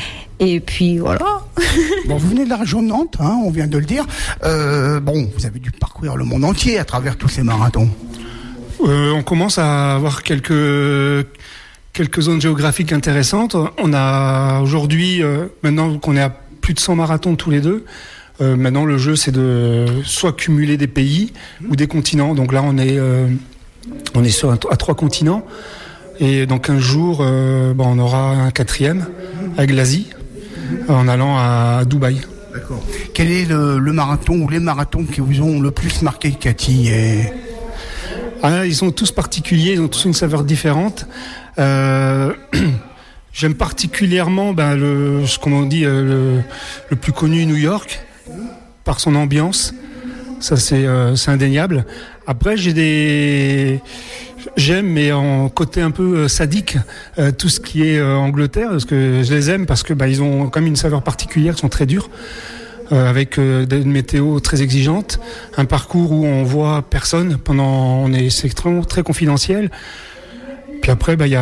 Speaker 15: Et puis voilà.
Speaker 7: Bon, vous venez de la région de Nantes, hein, on vient de le dire. Euh, bon, vous avez dû parcourir le monde entier à travers tous ces marathons.
Speaker 14: Euh, on commence à avoir quelques quelques zones géographiques intéressantes. On a aujourd'hui, euh, maintenant qu'on est à plus de cent marathons tous les deux. Euh, maintenant, le jeu, c'est de soit cumuler des pays ou des continents. Donc là, on est, euh, on est sur un, à trois continents. Et dans quinze jours, euh, bon, on aura un quatrième avec l'Asie, en allant à Dubaï.
Speaker 7: D'accord. Quel est le, le marathon ou les marathons qui vous ont le plus marqué, Cathy et...
Speaker 14: Ah, ils sont tous particuliers, ils ont tous une saveur différente. Euh, j'aime particulièrement ben, le, ce qu'on dit euh, le, le plus connu, New York, par son ambiance. Ça, c'est, euh, c'est indéniable. Après, j'ai des... J'aime, mais en côté un peu sadique, euh, tout ce qui est euh, Angleterre, parce que je les aime, parce que bah, ils ont quand même une saveur particulière, ils sont très durs. euh, avec euh, des météos très exigeantes, un parcours où on voit personne pendant, on est c'est très, très confidentiel. Puis après, bah il y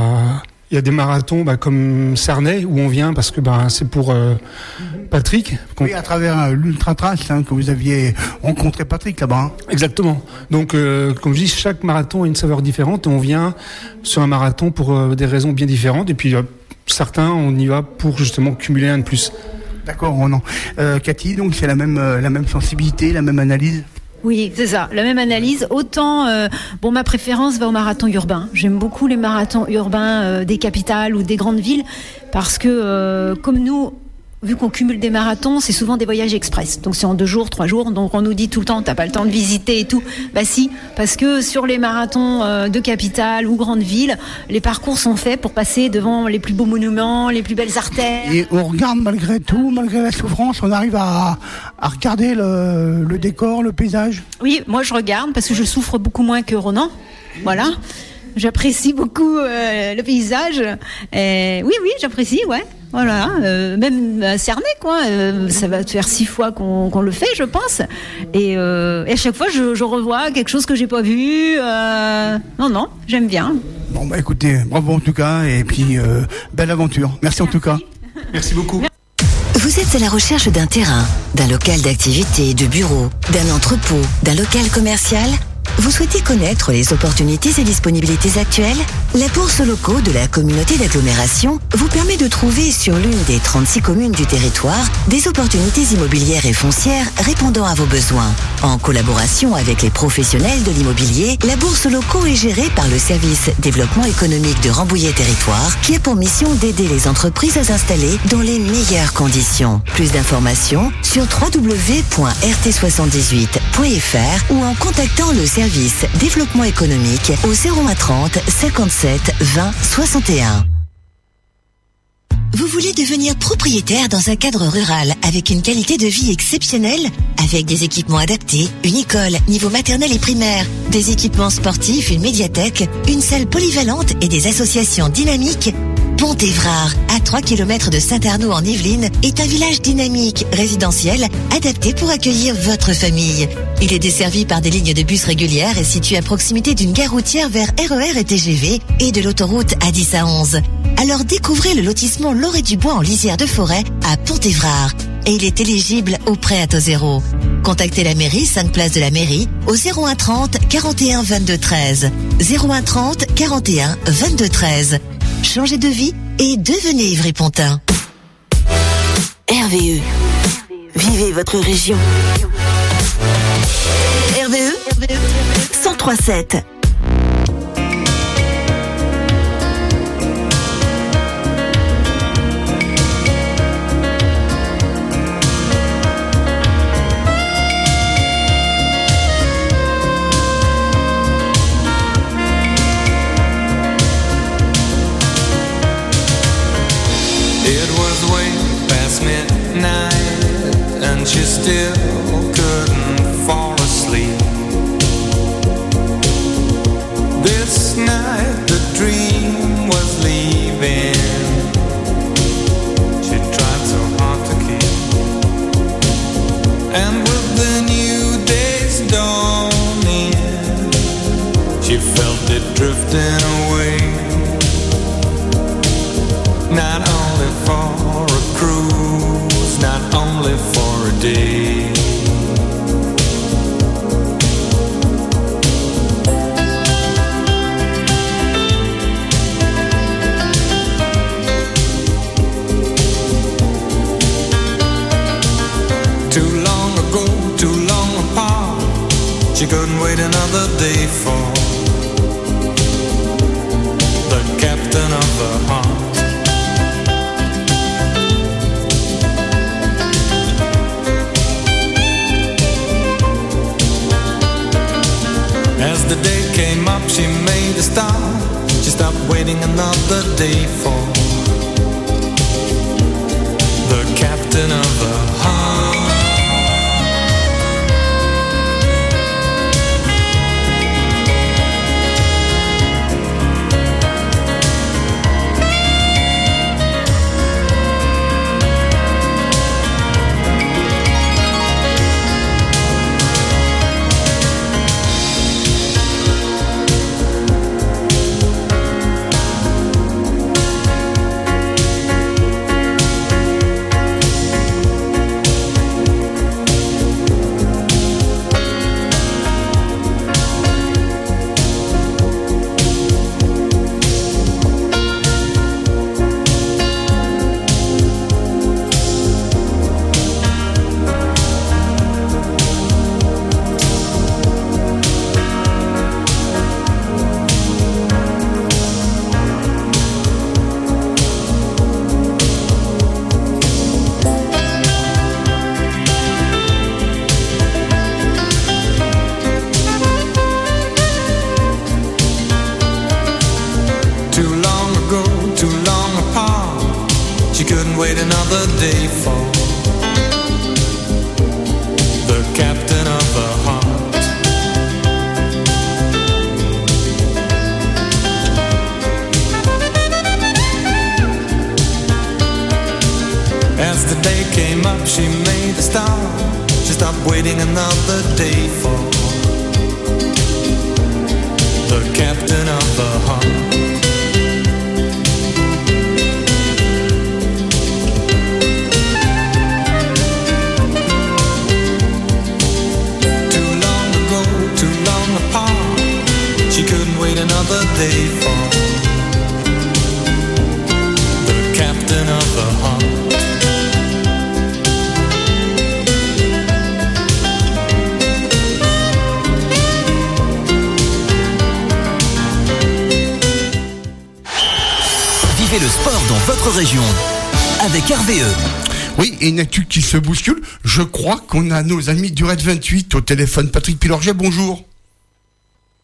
Speaker 14: a il y a des marathons bah, comme Cernay où on vient parce que bah, c'est pour euh, Patrick.
Speaker 7: Oui, à travers euh, l'Ultra Trace hein, que vous aviez rencontré Patrick là-bas. Hein.
Speaker 14: Exactement. Donc, euh, comme je dis, chaque marathon a une saveur différente et on vient sur un marathon pour euh, des raisons bien différentes. Et puis, euh, certains, on y va pour justement cumuler un de plus.
Speaker 7: D'accord, oh non. Euh, Cathy, donc c'est la même, euh, la même sensibilité, la même analyse.
Speaker 15: Oui, c'est ça, la même analyse. Autant, euh, bon, ma préférence va au marathon urbain. J'aime beaucoup les marathons urbains euh, des capitales ou des grandes villes parce que, euh, comme nous, vu qu'on cumule des marathons, c'est souvent des voyages express. Donc c'est en deux jours, trois jours. Donc on nous dit tout le temps, t'as pas le temps de visiter et tout. Bah si, parce que sur les marathons euh, de capitales ou grandes villes, les parcours sont faits pour passer devant les plus beaux monuments, les plus belles artères.
Speaker 7: Et on regarde malgré tout, malgré la souffrance, on arrive à, à regarder le, le décor, le paysage.
Speaker 15: Oui, moi je regarde parce que je souffre beaucoup moins que Ronan. Voilà. J'apprécie beaucoup euh, le paysage. Et oui, oui, j'apprécie, ouais. Voilà, euh, même à Cernay, quoi. Euh, ça va faire six fois qu'on, qu'on le fait, je pense. Et, euh, et à chaque fois, je, je revois quelque chose que j'ai pas vu. Euh... Non, non, j'aime bien.
Speaker 7: Bon, bah écoutez, bravo en tout cas, et puis euh, belle aventure. Merci, Merci en tout cas.
Speaker 14: Merci beaucoup.
Speaker 16: Vous êtes à la recherche d'un terrain, d'un local d'activité, de bureau, d'un entrepôt, d'un local commercial ? Vous souhaitez connaître les opportunités et disponibilités actuelles ? La bourse locaux de la communauté d'agglomération vous permet de trouver sur l'une des trente-six communes du territoire des opportunités immobilières et foncières répondant à vos besoins. En collaboration avec les professionnels de l'immobilier, la bourse locaux est gérée par le service développement économique de Rambouillet Territoire qui a pour mission d'aider les entreprises à s'installer dans les meilleures conditions. Plus d'informations sur w w w point r t soixante-dix-huit point f r ou en contactant le service développement économique au zéro un trente cinquante-sept vingt soixante et un. Vous voulez devenir propriétaire dans un cadre rural avec une qualité de vie exceptionnelle? Avec des équipements adaptés, une école, niveau maternel et primaire, des équipements sportifs, une médiathèque, une salle polyvalente et des associations dynamiques? Pont-Évrard, à trois kilomètres de Saint-Arnaud en Yvelines, est un village dynamique, résidentiel, adapté pour accueillir votre famille. Il est desservi par des lignes de bus régulières et situé à proximité d'une gare routière vers R E R et T G V et de l'autoroute A dix à onze. Alors découvrez le lotissement Loré du Bois en lisière de forêt à Pont-Évrard. Et il est éligible au prêt à taux zéro. Contactez la mairie, cinq place de la mairie, au zéro un trente quarante et un vingt-deux treize. zéro un trente quarante et un vingt-deux treize. Changez de vie et devenez Ivry-Pontin. R V E. Vivez votre région. R V E cent trois sept.
Speaker 3: It was way past midnight and she still couldn't fall asleep. This night the dream was leaving. She tried so hard to keep. And with the new day's dawning, she felt it drifting away. Not only for a cruise, not only for a day. Too long ago, too long apart, she couldn't wait another day for the captain of the heart. As the day came up, she made a stop. She stopped waiting another day for the captain of the heart. she couldn't wait another day for the captain of her heart. As the day came up, she made a start. She stopped waiting another day for the captain of her heart. Too long ago, too long apart, she couldn't wait another day for the captain of her heart.
Speaker 17: Vivez le sport dans votre région avec R V E.
Speaker 7: Oui, et une actu qui se bouscule. Je crois qu'on a nos amis du Red vingt-huit au téléphone. Patrick Pilorget, bonjour. Patrick ?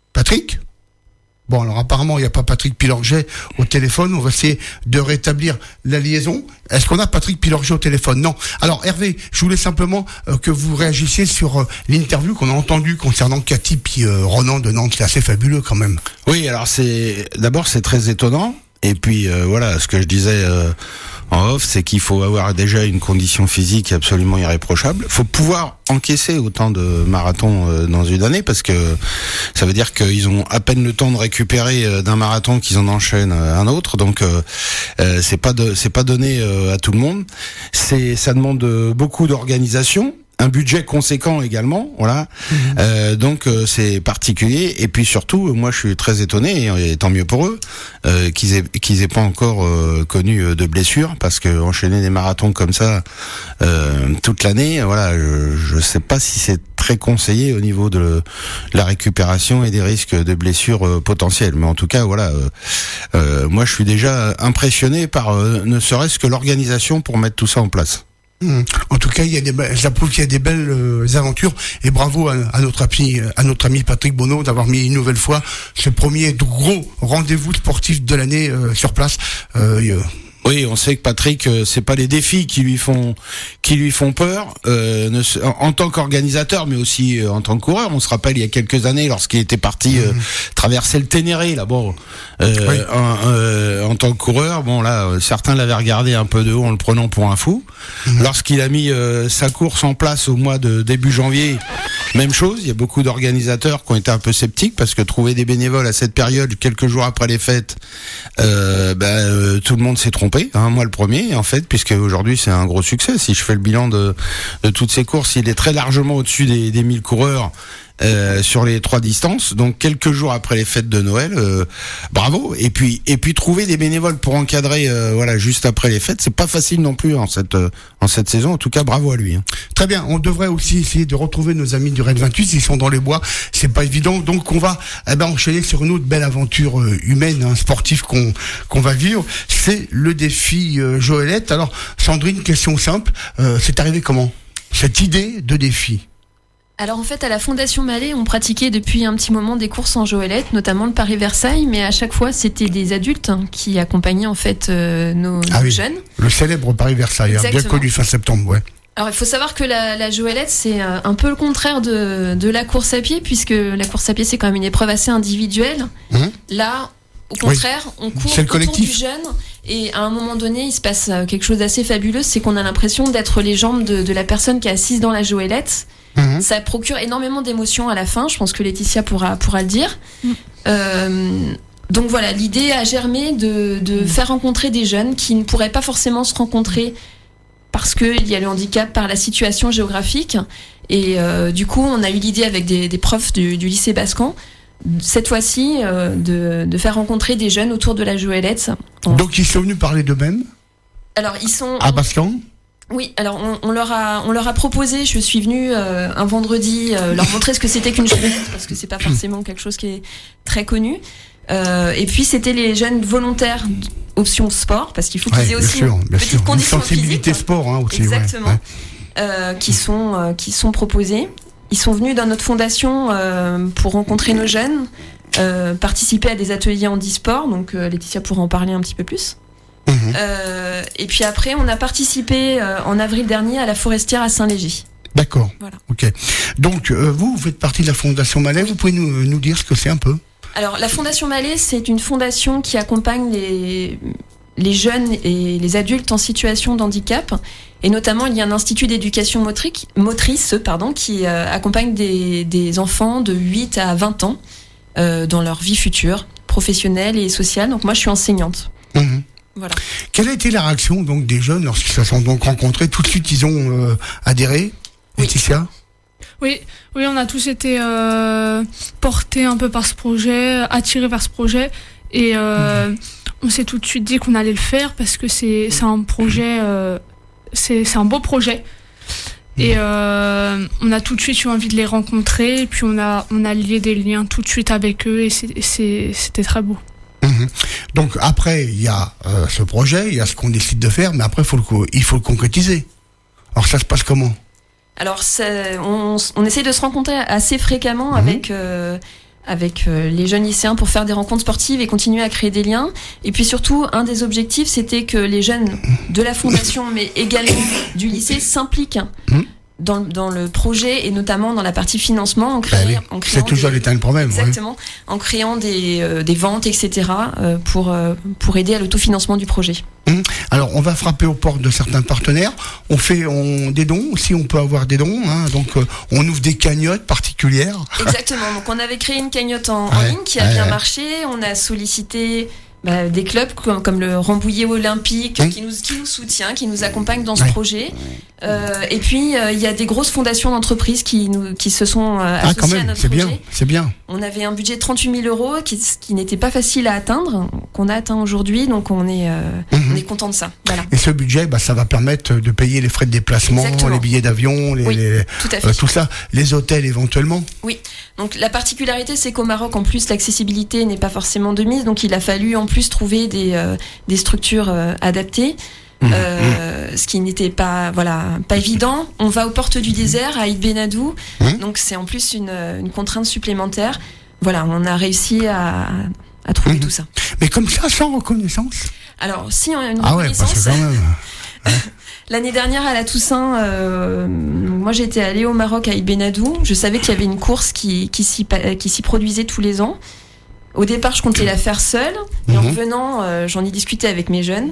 Speaker 7: Bon, alors apparemment, il n'y a pas Patrick Pilorget au téléphone. On va essayer de rétablir la liaison. Est-ce qu'on a Patrick Pilorget au téléphone ? Non. Alors Hervé, je voulais simplement euh, que vous réagissiez sur euh, l'interview qu'on a entendue concernant Cathy puis euh, Ronan de Nantes. C'est assez fabuleux quand même.
Speaker 10: Oui, alors c'est d'abord c'est très étonnant. Et puis euh, voilà, ce que je disais euh, en off, c'est qu'il faut avoir déjà une condition physique absolument irréprochable. Il faut pouvoir encaisser autant de marathons euh, dans une année, parce que ça veut dire qu'ils ont à peine le temps de récupérer euh, d'un marathon qu'ils en enchaînent euh, un autre. Donc euh, euh, c'est pas de, c'est pas donné euh, à tout le monde. C'est ça demande euh, beaucoup d'organisation. Un budget conséquent également, voilà. Mmh. Euh, donc euh, c'est particulier. Et puis surtout, moi je suis très étonné, et tant mieux pour eux, euh, qu'ils aient qu'ils aient pas encore euh, connu de blessures, parce que enchaîner des marathons comme ça euh, toute l'année, voilà, je, je sais pas si c'est très conseillé au niveau de, le, de la récupération et des risques de blessures euh, potentielles. Mais en tout cas, voilà, euh, euh, moi je suis déjà impressionné par euh, ne serait-ce que l'organisation pour mettre tout ça en place.
Speaker 7: En tout cas, il y a des be- ça prouve qu'il y a des belles euh, aventures, et bravo à, à notre ami, à notre ami Patrick Bonneau d'avoir mis une nouvelle fois ce premier gros rendez-vous sportif de l'année euh, sur place. Euh, euh,
Speaker 10: Oui, on sait que Patrick, euh, c'est pas les défis qui lui font qui lui font peur, euh, ne, en, en tant qu'organisateur, mais aussi euh, en tant que coureur. On se rappelle il y a quelques années, lorsqu'il était parti euh, mmh. traverser le Ténéré, là, bon, euh, oui. en, euh, en tant que coureur, bon là, euh, certains l'avaient regardé un peu de haut en le prenant pour un fou. Mmh. Lorsqu'il a mis euh, sa course en place au mois de début janvier, même chose. Il y a beaucoup d'organisateurs qui ont été un peu sceptiques, parce que trouver des bénévoles à cette période, quelques jours après les fêtes, euh, ben euh, tout le monde s'est trompé. Hein, moi le premier en fait, puisque aujourd'hui c'est un gros succès. Si je fais le bilan de, de toutes ces courses, il est très largement au-dessus des, des mille coureurs euh, sur les trois distances. Donc quelques jours après les fêtes de Noël, euh, bravo. Et puis et puis trouver des bénévoles pour encadrer, euh, voilà, juste après les fêtes, c'est pas facile non plus en cette euh, en cette saison. En tout cas, bravo à lui. Hein.
Speaker 7: Très bien. On devrait aussi essayer de retrouver nos amis du Red vingt-huit. Ils sont dans les bois. C'est pas évident. Donc on va eh ben enchaîner sur une autre belle aventure euh, humaine, hein, sportive qu'on qu'on va vivre. C'est le défi euh, Joëlette. Alors Sandrine, question simple. Euh, c'est arrivé comment cette idée de défi?
Speaker 8: Alors en fait, à la Fondation Mallet, on pratiquait depuis un petit moment des courses en Joëlette, notamment le Paris-Versailles, mais à chaque fois, c'était des adultes hein, qui accompagnaient en fait euh, nos,
Speaker 7: ah
Speaker 8: nos
Speaker 7: oui,
Speaker 8: jeunes.
Speaker 7: Le célèbre Paris-Versailles, hein, bien connu fin septembre, ouais.
Speaker 8: Alors il faut savoir que la, la Joëlette, c'est un peu le contraire de, de la course à pied, puisque la course à pied, c'est quand même une épreuve assez individuelle. Mmh. Là, au contraire, oui. on court
Speaker 7: c'est le
Speaker 8: autour
Speaker 7: collectif.
Speaker 8: du jeune, et à un moment donné, il se passe quelque chose d'assez fabuleux, c'est qu'on a l'impression d'être les jambes de, de la personne qui est assise dans la Joëlette. Mmh. Ça procure énormément d'émotions à la fin, je pense que Laetitia pourra, pourra le dire. Mmh. Euh, donc voilà, l'idée a germé de, de mmh. faire rencontrer des jeunes qui ne pourraient pas forcément se rencontrer parce qu'il y a le handicap, par la situation géographique. Et euh, du coup, on a eu l'idée avec des, des profs du, du lycée Bascan, cette fois-ci, euh, de, de faire rencontrer des jeunes autour de la Joëlette.
Speaker 7: Donc ils sont venus parler d'eux-mêmes?
Speaker 8: Alors ils sont...
Speaker 7: À Bascan?
Speaker 8: Oui, alors on, on leur a on leur a proposé, je suis venue euh, un vendredi euh, leur montrer ce que c'était qu'une Joëlette, parce que c'est pas forcément quelque chose qui est très connu. Euh, et puis c'était les jeunes volontaires option sport, parce qu'il faut qu'ils ouais, aient aussi sûr, une petite sûr. condition
Speaker 7: une sensibilité
Speaker 8: physique.
Speaker 7: Sport, hein, aussi,
Speaker 8: exactement.
Speaker 7: Ouais, ouais.
Speaker 8: Euh, qui sont euh, qui sont proposés. Ils sont venus dans notre fondation euh, pour rencontrer nos jeunes, euh, participer à des ateliers handisport. Donc euh, Laetitia pourra en parler un petit peu plus.
Speaker 7: Mmh.
Speaker 8: Euh, et puis après, on a participé euh, en avril dernier à la forestière à Saint-Léger.
Speaker 7: D'accord.
Speaker 8: Voilà.
Speaker 7: Ok. Donc euh, vous, vous faites partie de la Fondation Malais. Oui. Vous pouvez nous, nous dire ce que c'est un peu?
Speaker 8: Alors la Fondation Malais, c'est une fondation qui accompagne les les jeunes et les adultes en situation de handicap. Et notamment, il y a un institut d'éducation motrice, motrice pardon, qui euh, accompagne des, des enfants de huit à vingt ans euh, dans leur vie future, professionnelle et sociale. Donc moi, je suis enseignante.
Speaker 7: Mmh.
Speaker 8: Voilà.
Speaker 7: Quelle a été la réaction donc des jeunes lorsqu'ils se sont donc rencontrés? Tout de suite, ils ont euh, adhéré. Laetitia?
Speaker 9: Oui, oui, on a tous été euh, portés un peu par ce projet, attirés vers ce projet, et euh, mmh. on s'est tout de suite dit qu'on allait le faire parce que c'est c'est un projet, euh, c'est c'est un beau projet, et euh, on a tout de suite eu envie de les rencontrer, et puis on a on a lié des liens tout de suite avec eux, et c'est c'est c'était très beau.
Speaker 7: Mmh. Donc après, il y a euh, ce projet, il y a ce qu'on décide de faire, mais après, faut le, il faut le concrétiser. Alors ça se passe comment?
Speaker 8: Alors, on, on essaie de se rencontrer assez fréquemment mmh. avec euh, avec euh, les jeunes lycéens pour faire des rencontres sportives et continuer à créer des liens. Et puis surtout, un des objectifs, c'était que les jeunes de la fondation, mais également du lycée, s'impliquent mmh. dans, dans le projet et notamment dans la partie financement. En créant,
Speaker 7: bah oui.
Speaker 8: en créant
Speaker 7: c'est toujours
Speaker 8: des,
Speaker 7: l'état le problème.
Speaker 8: Exactement.
Speaker 7: Ouais.
Speaker 8: En créant des, euh, des ventes, et cetera euh, pour, euh, pour aider à l'autofinancement du projet.
Speaker 7: Mmh. Alors, on va frapper aux portes de certains partenaires. On fait on, des dons aussi, on peut avoir des dons. Hein, donc, euh, on ouvre des cagnottes particulières.
Speaker 8: Exactement. Donc, on avait créé une cagnotte en,
Speaker 7: ouais,
Speaker 8: en ligne qui a
Speaker 7: ouais,
Speaker 8: bien
Speaker 7: ouais.
Speaker 8: marché. On a sollicité bah, des clubs comme, comme le Rambouillet Olympique mmh. qui, nous, qui nous soutient, qui nous accompagne dans ce ouais. projet. Euh, et puis, il euh, y a des grosses fondations d'entreprises qui, nous, qui se sont euh, associées
Speaker 7: ah, quand même,
Speaker 8: à notre
Speaker 7: c'est
Speaker 8: projet.
Speaker 7: Bien, c'est bien.
Speaker 8: On avait un budget de trente-huit mille euros qui, qui n'était pas facile à atteindre, qu'on a atteint aujourd'hui, donc on est, euh, mmh. on est content de ça. Voilà.
Speaker 7: Et ce budget, bah, ça va permettre de payer les frais de déplacement,
Speaker 8: Exactement.
Speaker 7: les billets d'avion, les,
Speaker 8: oui,
Speaker 7: les,
Speaker 8: tout, à fait.
Speaker 7: Euh, tout ça, les hôtels éventuellement.
Speaker 8: Oui, donc la particularité, c'est qu'au Maroc, en plus, l'accessibilité n'est pas forcément de mise, donc il a fallu en plus trouver des, euh, des structures euh, adaptées. Euh, mmh. Ce qui n'était pas voilà pas évident. On va aux portes du désert à Aït Benadou, mmh. donc c'est en plus une, une contrainte supplémentaire. Voilà, on a réussi à, à trouver mmh. tout ça.
Speaker 7: Mais comme ça, sans reconnaissance?
Speaker 8: Alors, si on a une
Speaker 7: ah
Speaker 8: reconnaissance.
Speaker 7: Ouais, parce que quand même. Ouais.
Speaker 8: L'année dernière à la Toussaint, euh, moi j'étais allée au Maroc à Aït Benadou. Je savais qu'il y avait une course qui qui s'y qui s'y produisait tous les ans. Au départ, je comptais la faire seule, et mmh. en revenant, euh, j'en ai discuté avec mes jeunes,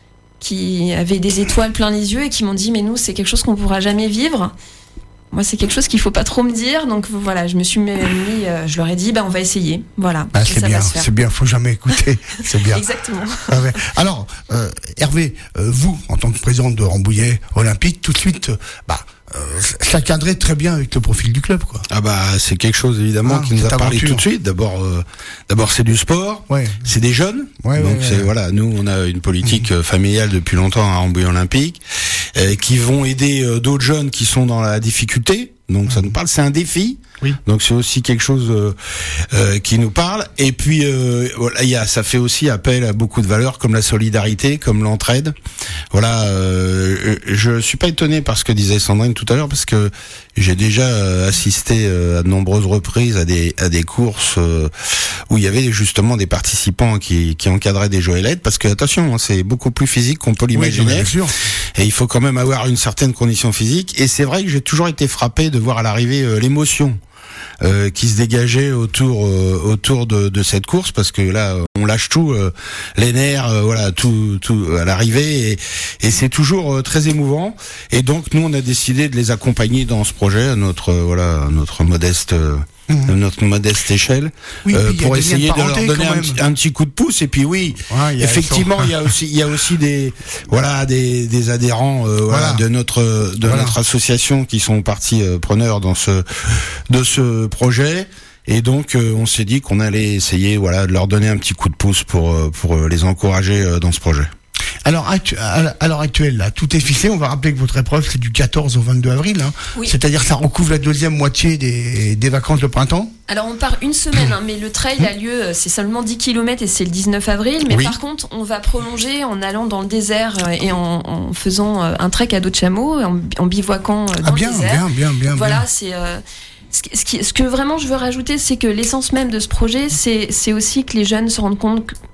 Speaker 8: qui avaient des étoiles plein les yeux et qui m'ont dit mais nous c'est quelque chose qu'on pourra jamais vivre. Moi c'est quelque chose qu'il faut pas trop me dire, donc voilà, je me suis mis, euh, je leur ai dit bah on va essayer, voilà.
Speaker 7: Ah, c'est bien, c'est bien, faut jamais écouter, c'est bien.
Speaker 8: Exactement.
Speaker 7: Ah ouais. Alors euh, Hervé, euh, vous en tant que président de Rambouillet Olympique, tout de suite, euh, bah euh, ça cadrait très bien avec le profil du club, quoi.
Speaker 10: Ah bah c'est quelque chose évidemment ah, qui nous a parlé aventure. Tout de suite. D'abord, euh, d'abord c'est du sport, ouais. c'est des jeunes,
Speaker 7: ouais,
Speaker 10: donc
Speaker 7: ouais,
Speaker 10: c'est
Speaker 7: ouais.
Speaker 10: voilà, nous on a une politique mmh. familiale depuis longtemps à Rambouillet Olympique, euh, qui vont aider euh, d'autres jeunes qui sont dans la difficulté. Donc mmh. ça nous parle, c'est un défi.
Speaker 7: Oui.
Speaker 10: Donc c'est aussi quelque chose euh, euh, qui nous parle. Et puis euh, voilà, il y a, ça fait aussi appel à beaucoup de valeurs comme la solidarité, comme l'entraide. Voilà, euh, je suis pas étonné par ce que disait Sandrine tout à l'heure, parce que j'ai déjà euh, assisté euh, à de nombreuses reprises à des à des courses euh, où il y avait justement des participants qui qui encadraient des joëlettes, parce que attention, hein, c'est beaucoup plus physique qu'on peut l'imaginer.
Speaker 7: Oui,
Speaker 10: et il faut quand même avoir une certaine condition physique. Et c'est vrai que j'ai toujours été frappé de voir à l'arrivée euh, l'émotion Euh, qui se dégageait autour euh, autour de, de cette course, parce que là on lâche tout, euh, les nerfs, euh, voilà, tout tout à l'arrivée, et, et c'est toujours euh, très émouvant. Et donc nous on a décidé de les accompagner dans ce projet à notre euh, voilà à notre modeste euh, Mmh. notre modeste échelle,
Speaker 7: oui,
Speaker 10: euh, pour essayer de, de leur donner un,
Speaker 7: petit,
Speaker 10: un petit coup de pouce. Et puis oui, ouais, effectivement, il y a aussi, il y a aussi des, voilà, des, des adhérents, euh, voilà, voilà, de notre, de voilà. notre association qui sont partie euh, preneurs dans ce, de ce projet. Et donc, euh, on s'est dit qu'on allait essayer, voilà, de leur donner un petit coup de pouce pour, pour les encourager euh, dans ce projet.
Speaker 7: Alors, actu- à l'heure actuelle, là, tout est fixé. On va rappeler que votre épreuve, c'est du quatorze au vingt-deux avril. Hein.
Speaker 8: Oui.
Speaker 7: C'est-à-dire que ça recouvre la deuxième moitié des, des vacances de printemps.
Speaker 8: Alors, on part une semaine, hein, mais le trail a lieu, c'est seulement dix kilomètres et c'est le dix-neuf avril. Mais oui. par contre, on va prolonger en allant dans le désert et en, en faisant un trek à dos de chameau, en, en bivouaquant dans
Speaker 7: ah, bien,
Speaker 8: le désert.
Speaker 7: Bien, bien, bien,
Speaker 8: voilà,
Speaker 7: bien.
Speaker 8: c'est... Euh, Ce, qui, ce que vraiment je veux rajouter, c'est que l'essence même de ce projet, c'est, c'est aussi que les jeunes se rendent compte que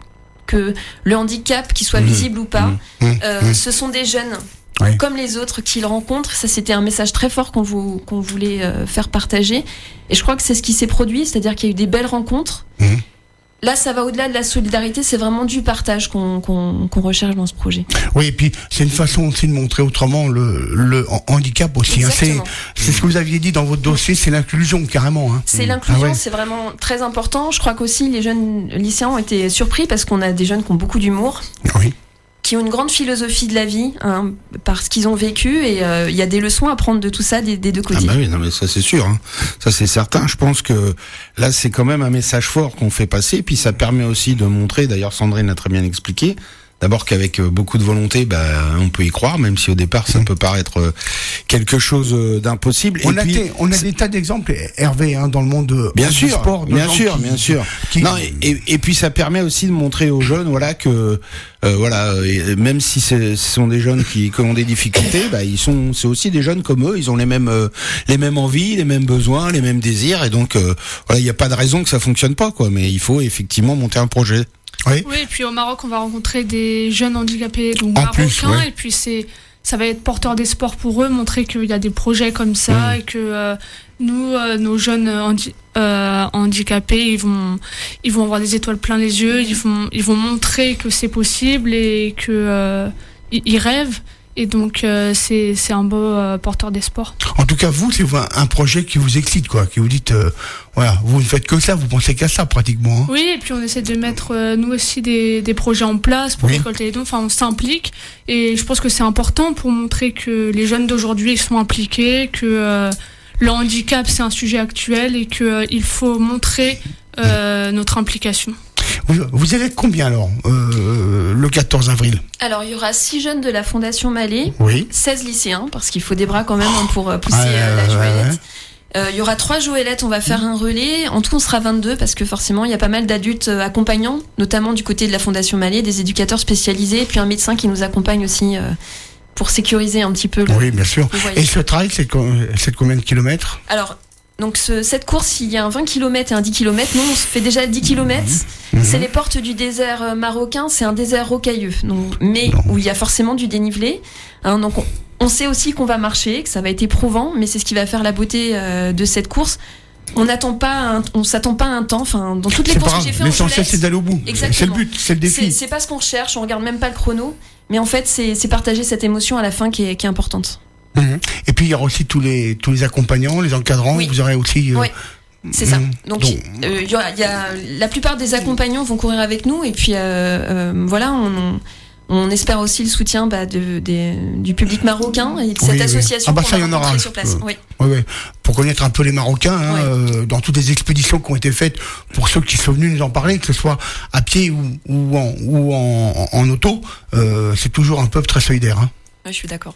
Speaker 8: que le handicap, qu'il soit
Speaker 7: Mmh.
Speaker 8: visible ou pas,
Speaker 7: Mmh.
Speaker 8: euh,
Speaker 7: Mmh.
Speaker 8: ce sont des jeunes
Speaker 7: Oui.
Speaker 8: comme les autres qu'ils rencontrent. Ça, c'était un message très fort qu'on, vous, qu'on voulait euh, faire partager. Et je crois que c'est ce qui s'est produit, c'est-à-dire qu'il y a eu des belles rencontres.
Speaker 7: Mmh.
Speaker 8: Là, ça va au-delà de la solidarité, c'est vraiment du partage qu'on, qu'on, qu'on recherche dans ce projet.
Speaker 7: Oui, et puis c'est une façon aussi de montrer autrement le, le handicap aussi. Hein. C'est,
Speaker 8: Exactement.
Speaker 7: c'est ce que vous aviez dit dans votre dossier, c'est l'inclusion carrément. Hein.
Speaker 8: C'est l'inclusion,
Speaker 7: Ah ouais.
Speaker 8: c'est vraiment très important. Je crois qu'aussi les jeunes lycéens ont été surpris parce qu'on a des jeunes qui ont beaucoup d'humour,
Speaker 7: Oui.
Speaker 8: qui ont une grande philosophie de la vie, hein, parce qu'ils ont vécu, et euh, il y a des leçons à prendre de tout ça des, des deux
Speaker 10: Ah
Speaker 8: côtés.
Speaker 10: bah oui, non mais ça c'est sûr, hein. Ça c'est certain. Je pense que là c'est quand même un message fort qu'on fait passer, puis ça permet aussi de montrer. D'ailleurs, Sandrine l'a très bien expliqué. D'abord qu'avec euh, beaucoup de volonté, bah, on peut y croire, même si au départ ça peut paraître euh, quelque chose euh, d'impossible.
Speaker 7: On
Speaker 10: Et
Speaker 7: a,
Speaker 10: puis,
Speaker 7: des, on a des tas d'exemples, Hervé, hein, dans le monde euh,
Speaker 10: Bien
Speaker 7: du
Speaker 10: sûr,
Speaker 7: sport. de
Speaker 10: bien
Speaker 7: gens
Speaker 10: sûr,
Speaker 7: qui-
Speaker 10: bien sûr.
Speaker 7: qui-
Speaker 10: Non, et, et- et puis ça permet aussi de montrer aux jeunes, voilà, que euh, voilà, et même si c'est- ce sont des jeunes qui, qui ont des difficultés, bah ils sont, c'est aussi des jeunes comme eux. Ils ont les mêmes, euh, les mêmes envies, les mêmes besoins, les mêmes désirs, et donc euh, voilà, il n'y a pas de raison que ça fonctionne pas, quoi. Mais il faut effectivement monter un projet.
Speaker 7: Oui.
Speaker 9: Oui, et puis au Maroc, on va rencontrer des jeunes handicapés donc
Speaker 10: En
Speaker 9: marocains,
Speaker 10: plus, ouais.
Speaker 9: et puis c'est, ça va être porteur d'espoir pour eux, montrer qu'il y a des projets comme ça,
Speaker 10: Mmh.
Speaker 9: et que euh, nous, euh, nos jeunes handi- euh, handicapés, ils vont, ils vont avoir des étoiles plein les yeux, ils vont, ils vont montrer que c'est possible et que euh, ils ils rêvent. Et donc euh, c'est, c'est un beau euh, porteur d'espoir.
Speaker 7: En tout cas, vous, c'est un, un projet qui vous excite, quoi, qui vous dites, euh, voilà, vous ne faites que ça, vous pensez qu'à ça pratiquement. Hein.
Speaker 9: Oui, et puis on essaie de mettre euh, nous aussi des, des projets en place pour
Speaker 7: Oui.
Speaker 9: récolter les dons. Enfin, on s'implique, et je pense que c'est important pour montrer que les jeunes d'aujourd'hui ils sont impliqués, que euh, le handicap c'est un sujet actuel et que euh, il faut montrer euh, notre implication.
Speaker 7: Vous, vous allez être combien alors, euh, le quatorze avril?
Speaker 8: Alors, il y aura six jeunes de la Fondation Mallet,
Speaker 7: Oui.
Speaker 8: seize lycéens, parce qu'il faut des bras quand même, hein, pour euh, pousser
Speaker 7: Ouais,
Speaker 8: euh, la
Speaker 7: ouais,
Speaker 8: joëlette.
Speaker 7: ouais.
Speaker 8: Euh, Il y aura trois joëlettes, on va faire un relais. En tout, on sera vingt-deux, parce que forcément, il y a pas mal d'adultes euh, accompagnants, notamment du côté de la Fondation Mallet, des éducateurs spécialisés, et puis un médecin qui nous accompagne aussi euh, pour sécuriser un petit peu le,
Speaker 7: Oui, bien sûr.
Speaker 8: le voyage.
Speaker 7: Et ce trail, c'est de, co- c'est de combien de kilomètres?
Speaker 8: Alors, donc ce- cette course, il y a un vingt kilomètres et un dix kilomètres. Nous, on se fait déjà dix kilomètres.
Speaker 7: Mhm.
Speaker 8: C'est les portes du désert euh, marocain. C'est un désert rocailleux, donc, mais où il y a forcément du dénivelé. Hein, donc, on, on sait aussi qu'on va marcher, que ça va être éprouvant, mais c'est ce qui va faire la beauté euh, de cette course. On n'attend pas, un- on s'attend pas à un temps. Enfin, dans toutes les
Speaker 7: C'est
Speaker 8: courses
Speaker 7: pas
Speaker 8: que j'ai
Speaker 7: grave,
Speaker 8: fait,
Speaker 7: l'essentiel, c'est d'aller au bout.
Speaker 8: Exactement.
Speaker 7: C'est le but, c'est le défi.
Speaker 8: C'est, c'est pas ce qu'on recherche. On regarde même pas le chrono, mais en fait, c'est, c'est partager cette émotion à la fin qui est, qui est importante.
Speaker 7: Mhm. Et puis il y aura aussi tous les tous les accompagnants, les encadrants.
Speaker 8: Oui.
Speaker 7: Vous aurez aussi. euh,
Speaker 8: Oui. C'est ça.
Speaker 7: mhm.
Speaker 8: Donc, euh, il y a, il y a- la plupart des accompagnants vont courir avec nous, et puis euh, euh, voilà, on, on, on espère aussi le soutien bah, de, des- du public marocain et de cette
Speaker 7: Oui, oui.
Speaker 8: association
Speaker 7: Ah bah
Speaker 8: qu'on
Speaker 7: ça,
Speaker 8: va
Speaker 7: il y en aura.
Speaker 8: rencontrer sur place.
Speaker 7: Euh,
Speaker 8: Oui.
Speaker 7: Ouais, ouais. Pour connaître un peu les Marocains, hein, euh, dans toutes les expéditions qui ont été faites, pour ceux qui sont venus nous en parler, que ce soit à pied ou, ou, en, ou en, en, en auto, euh, c'est toujours un peuple très solidaire. Hein.
Speaker 8: Ouais, je suis d'accord.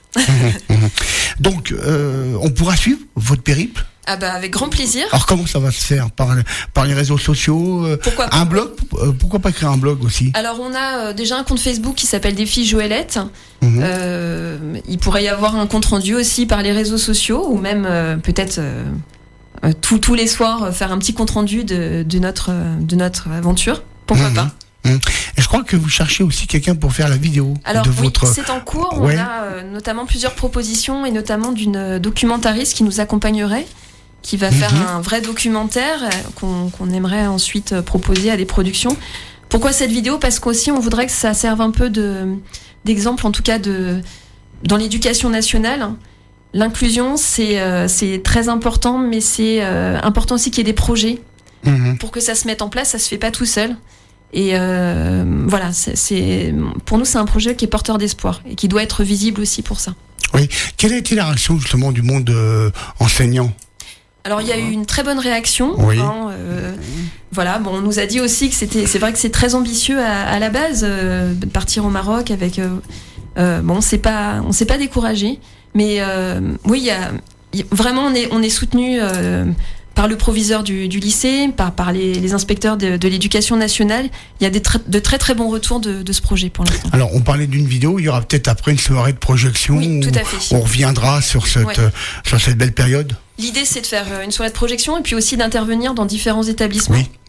Speaker 7: Donc, euh, on pourra suivre votre périple.
Speaker 8: Ah bah avec grand plaisir.
Speaker 7: Alors comment ça va se faire, par, par les réseaux sociaux, euh,
Speaker 8: Pourquoi pas
Speaker 7: un blog, euh, pourquoi pas créer un blog aussi?
Speaker 8: Alors on a euh, déjà un compte Facebook qui s'appelle Défi Joëlette.
Speaker 7: Mhm.
Speaker 8: Euh, il pourrait y avoir un compte rendu aussi par les réseaux sociaux, ou même euh, peut-être euh, euh, tous tous les soirs euh, faire un petit compte rendu de, de notre euh, de notre aventure. Pourquoi
Speaker 7: Mhm.
Speaker 8: pas?
Speaker 7: Mhm. Et je crois que vous cherchez aussi quelqu'un pour faire la vidéo
Speaker 8: Alors
Speaker 7: de
Speaker 8: oui,
Speaker 7: votre.
Speaker 8: c'est en cours.
Speaker 7: Ouais.
Speaker 8: On a euh, notamment plusieurs propositions, et notamment d'une euh, documentariste qui nous accompagnerait, qui va faire
Speaker 7: Mhm.
Speaker 8: un vrai documentaire euh, qu'on qu'on aimerait ensuite euh, proposer à des productions. Pourquoi cette vidéo? Parce qu'aussi on voudrait que ça serve un peu de d'exemple, en tout cas de dans l'éducation nationale. L'inclusion, c'est euh, c'est très important, mais c'est euh, important aussi qu'il y ait des projets.
Speaker 7: Mhm.
Speaker 8: Pour que ça se mette en place, ça se fait pas tout seul. Et euh, voilà, c'est, c'est pour nous c'est un projet qui est porteur d'espoir et qui doit être visible aussi pour ça.
Speaker 7: Oui. Quelle a été la réaction justement du monde euh, enseignant?
Speaker 8: Alors il y a eu une très bonne réaction.
Speaker 7: Oui.
Speaker 8: Hein, euh, voilà, bon, on nous a dit aussi que c'était, c'est vrai que c'est très ambitieux à, à la base euh, de partir au Maroc avec. Euh, euh, bon, c'est pas, on s'est pas découragé, mais euh, oui, il y a, y a- vraiment on est, on est soutenu. Euh, par le proviseur du, du lycée, par, par les, les inspecteurs de, de l'éducation nationale. Il y a des tr- de très très bons retours de, de ce projet pour l'instant.
Speaker 7: Alors, on parlait d'une vidéo, il y aura peut-être après une soirée de projection
Speaker 8: Oui, tout
Speaker 7: où
Speaker 8: à fait.
Speaker 7: on reviendra sur cette,
Speaker 8: Ouais.
Speaker 7: euh, sur cette belle période.
Speaker 8: L'idée, c'est de faire euh, une soirée de projection et puis aussi d'intervenir dans différents établissements.
Speaker 7: Oui,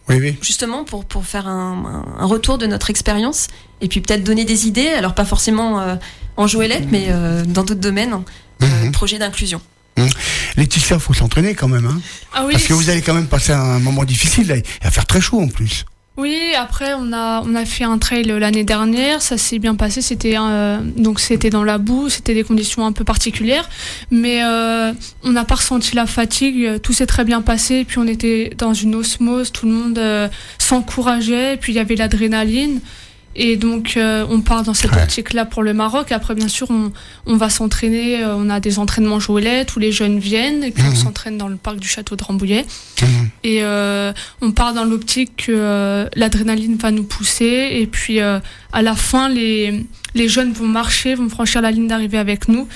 Speaker 7: Oui, oui.
Speaker 8: Justement pour pour faire un, un retour de notre expérience et puis peut-être donner des idées. Alors pas forcément euh, en Joëlette, mais euh, dans d'autres domaines, euh,
Speaker 7: Mhm.
Speaker 8: projet d'inclusion.
Speaker 7: Hum. Laetitia, faut s'entraîner quand même, hein.
Speaker 9: Ah oui,
Speaker 7: Parce que vous allez quand même passer un moment difficile, là. Il va faire très chaud en plus.
Speaker 9: Oui, après on a on a fait un trail l'année dernière, ça s'est bien passé. C'était euh, donc c'était dans la boue, c'était des conditions un peu particulières, mais euh, on n'a pas ressenti la fatigue. Tout s'est très bien passé. Puis on était dans une osmose, tout le monde euh, s'encourageait. Puis il y avait l'adrénaline. Et donc euh, on part dans cette
Speaker 7: Ouais.
Speaker 9: optique-là pour le Maroc. Après bien sûr on, on va s'entraîner, euh, on a des entraînements Joëlette où les jeunes viennent et puis on
Speaker 7: Mhm.
Speaker 9: s'entraîne dans le parc du château de Rambouillet.
Speaker 7: Mhm.
Speaker 9: Et euh, on part dans l'optique que euh, l'adrénaline va nous pousser et puis euh, à la fin les, les jeunes vont marcher, vont franchir la ligne d'arrivée avec nous.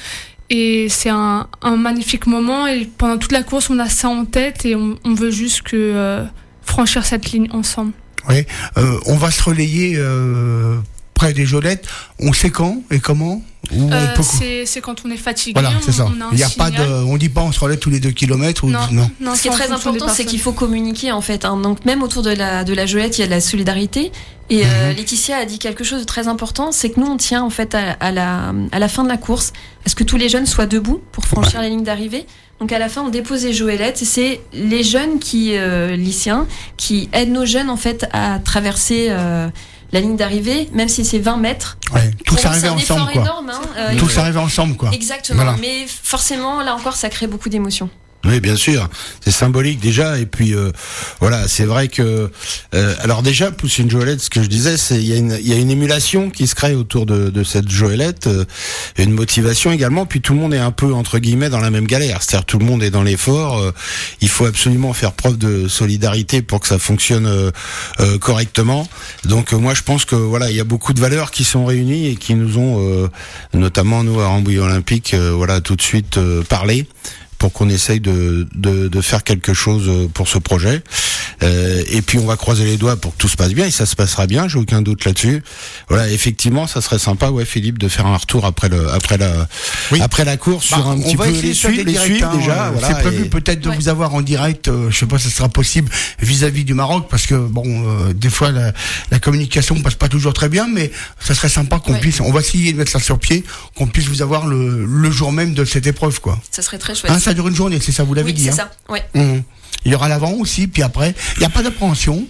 Speaker 9: Et c'est un, un magnifique moment et pendant toute la course on a ça en tête et on, on veut juste que euh, franchir cette ligne ensemble.
Speaker 7: Oui. Euh, on va se relayer euh, près des Jolettes. On sait quand et comment Ou on
Speaker 9: Euh,
Speaker 7: peut...
Speaker 9: c'est, c'est quand on est fatigué.
Speaker 7: Voilà, c'est ça.
Speaker 9: on, on a un
Speaker 7: Il y a pas de,
Speaker 9: signal.
Speaker 7: on dit pas on se relaie tous les deux kilomètres ou
Speaker 9: Non.
Speaker 7: non.
Speaker 9: Non,
Speaker 8: Ce qui est
Speaker 9: c'est en
Speaker 8: très
Speaker 9: fonction des
Speaker 8: important, c'est
Speaker 9: personnes.
Speaker 8: qu'il faut communiquer en fait. Hein. Donc même autour de la de la Joëlette, il y a de la solidarité. Et euh, Laetitia a dit quelque chose de très important, c'est que nous on tient en fait à, à la à la fin de la course, à ce que tous les jeunes soient debout pour franchir la ligne d'arrivée. Donc à la fin on dépose les Joëlettes et c'est les jeunes qui euh, lycéens qui aident nos jeunes en fait à traverser euh, la ligne d'arrivée, même si c'est vingt mètres.
Speaker 7: Ouais, tous
Speaker 8: Pour nous,
Speaker 7: arriver
Speaker 8: c'est un
Speaker 7: ensemble,
Speaker 8: effort
Speaker 7: quoi.
Speaker 8: énorme, hein. Euh, il
Speaker 7: Tous
Speaker 8: faut-
Speaker 7: arriver ensemble, quoi.
Speaker 8: Exactement.
Speaker 7: Voilà.
Speaker 8: Mais forcément là encore ça crée beaucoup d'émotions.
Speaker 10: Oui, bien sûr, c'est symbolique déjà. Et puis euh, voilà, c'est vrai que euh, alors déjà pousser une Joëlette, ce que je disais, c'est il y a une il y a une émulation qui se crée autour de, de cette Joëlette, euh, et une motivation également. Puis tout le monde est un peu entre guillemets dans la même galère, c'est-à-dire tout le monde est dans l'effort. Euh, il faut absolument faire preuve de solidarité pour que ça fonctionne euh, euh, correctement. Donc euh, moi je pense que voilà, il y a beaucoup de valeurs qui sont réunies et qui nous ont euh, notamment nous à Rambouillet Olympique, euh, voilà tout de suite euh, parlé, pour qu'on essaye de, de, de faire quelque chose pour ce projet. Euh, et puis on va croiser les doigts pour que tout se passe bien, et ça se passera bien, j'ai aucun doute là-dessus. Voilà, effectivement, ça serait sympa, ouais, Philippe, de faire un retour après le, après la, après la course
Speaker 7: Bah,
Speaker 10: sur un
Speaker 7: on
Speaker 10: petit
Speaker 7: va
Speaker 10: peu
Speaker 7: essayer
Speaker 10: les
Speaker 7: de faire
Speaker 10: suivre,
Speaker 7: des
Speaker 10: les
Speaker 7: directs,
Speaker 10: suivre
Speaker 7: hein,
Speaker 10: déjà.
Speaker 7: euh,
Speaker 10: Voilà,
Speaker 7: c'est prévu
Speaker 10: et-
Speaker 7: peut-être de vous avoir en direct. Euh, je sais pas si ce sera possible vis-à-vis du Maroc, parce que bon, euh, des fois la, la communication passe pas toujours très bien, mais ça serait sympa qu'on
Speaker 8: Ouais.
Speaker 7: puisse. On va essayer de mettre ça sur pied, qu'on puisse vous avoir le, le jour même de cette épreuve, quoi.
Speaker 8: Ça serait très chouette.
Speaker 7: Hein, ça dure une journée, c'est ça, vous l'avez
Speaker 8: Oui,
Speaker 7: dit.
Speaker 8: c'est
Speaker 7: hein.
Speaker 8: ça. Ouais.
Speaker 7: Mmh. Il y aura l'avant aussi, puis après, il n'y a pas d'appréhension.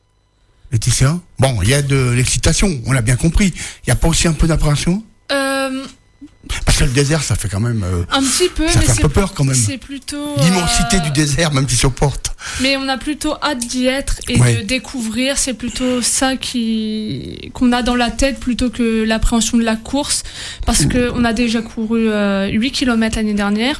Speaker 7: Laetitia. Bon, il y a de l'excitation, on l'a bien compris. Il n'y a pas aussi un peu d'appréhension?
Speaker 9: Euh,
Speaker 7: Parce que le désert, ça fait quand même. euh,
Speaker 9: un petit peu,
Speaker 7: ça
Speaker 9: mais
Speaker 7: fait un
Speaker 9: c'est
Speaker 7: peu peur quand même.
Speaker 9: C'est plutôt.
Speaker 7: L'immensité
Speaker 9: euh,
Speaker 7: du désert, même si c'est aux portes.
Speaker 9: Mais on a plutôt hâte d'y être et
Speaker 7: Ouais.
Speaker 9: de découvrir. C'est plutôt ça qui qu'on a dans la tête plutôt que l'appréhension de la course, parce que on a déjà couru euh, huit kilomètres l'année dernière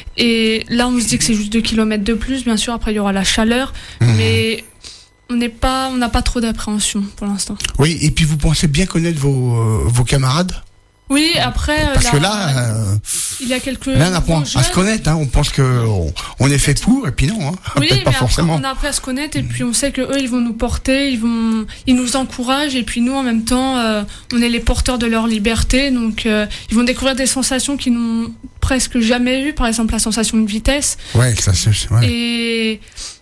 Speaker 9: et là on se dit que c'est juste deux kilomètres de plus. Bien sûr, après il y aura la chaleur,
Speaker 7: Mhm.
Speaker 9: mais on n'est pas, on n'a pas trop d'appréhension pour l'instant.
Speaker 7: Oui, et puis vous pensez bien connaître vos, euh, vos camarades?
Speaker 9: Oui, après. euh,
Speaker 7: Parce
Speaker 9: là,
Speaker 7: que là, euh,
Speaker 9: il y a quelques.
Speaker 7: là, on apprend
Speaker 9: nouveaux
Speaker 7: à se
Speaker 9: jeunes.
Speaker 7: connaître. Hein. On pense que on, on est fait pour, et puis non. Hein.
Speaker 9: Oui,
Speaker 7: Peut-être
Speaker 9: mais
Speaker 7: pas
Speaker 9: après,
Speaker 7: forcément.
Speaker 9: on a appris à se connaître et puis on sait que eux ils vont nous porter, ils vont, ils nous encouragent et puis nous en même temps, euh, on est les porteurs de leur liberté, donc euh, ils vont découvrir des sensations qu'ils n'ont presque jamais eues, par exemple la sensation de vitesse.
Speaker 7: Ouais, ça c'est. Ouais.
Speaker 9: Et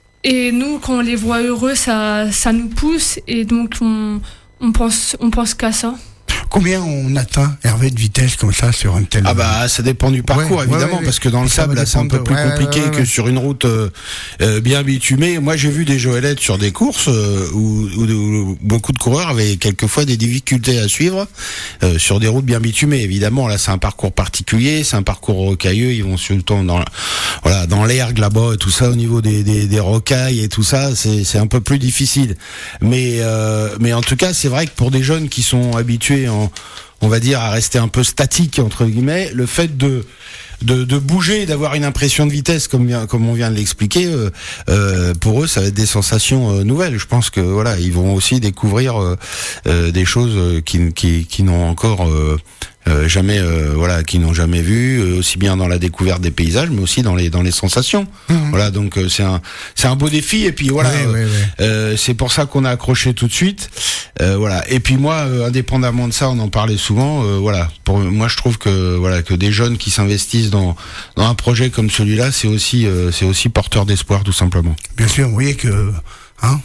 Speaker 9: et nous quand on les voit heureux, ça ça nous pousse et donc on on pense on pense qu'à ça.
Speaker 7: Combien on atteint, Hervé, de vitesse comme ça sur un tel.
Speaker 10: Ah bah ça dépend du parcours
Speaker 7: Ouais,
Speaker 10: évidemment,
Speaker 7: ouais, ouais,
Speaker 10: parce que dans le
Speaker 7: ça
Speaker 10: sable
Speaker 7: va
Speaker 10: là c'est un peu
Speaker 7: dépendre
Speaker 10: plus
Speaker 7: de- ouais,
Speaker 10: compliqué
Speaker 7: ouais, ouais,
Speaker 10: que
Speaker 7: ouais.
Speaker 10: sur une route euh, euh, bien bitumée. Moi j'ai vu des Joëlettes sur des courses euh, où, où, où beaucoup de coureurs avaient quelquefois des difficultés à suivre euh, sur des routes bien bitumées. Évidemment là c'est un parcours particulier, c'est un parcours rocailleux, ils vont sur le temps dans la- voilà dans l'ergue là-bas et tout ça au niveau des, des, des rocailles et tout ça, c'est c'est un peu plus difficile. Mais euh, mais en tout cas c'est vrai que pour des jeunes qui sont habitués en on va dire à rester un peu statique entre guillemets, le fait de de, de bouger, d'avoir une impression de vitesse comme vient, comme on vient de l'expliquer, euh, euh, pour eux ça va être des sensations euh, nouvelles. Je pense que voilà ils vont aussi découvrir euh, euh, des choses euh, qui qui, qui n'ont encore euh, euh, jamais euh, voilà qui n'ont jamais vu, euh, aussi bien dans la découverte des paysages mais aussi dans les dans les sensations.
Speaker 7: Mmh.
Speaker 10: Voilà donc euh, c'est un c'est un beau défi et puis voilà
Speaker 7: Ouais,
Speaker 10: euh,
Speaker 7: ouais, ouais.
Speaker 10: euh, c'est pour ça qu'on a accroché tout de suite. Euh, voilà. Et puis moi, euh, indépendamment de ça, on en parlait souvent. Euh, voilà. Pour moi, je trouve que voilà que des jeunes qui s'investissent dans dans un projet comme celui-là, c'est aussi euh, c'est aussi porteur d'espoir, tout simplement.
Speaker 7: Bien sûr, vous voyez que, hein,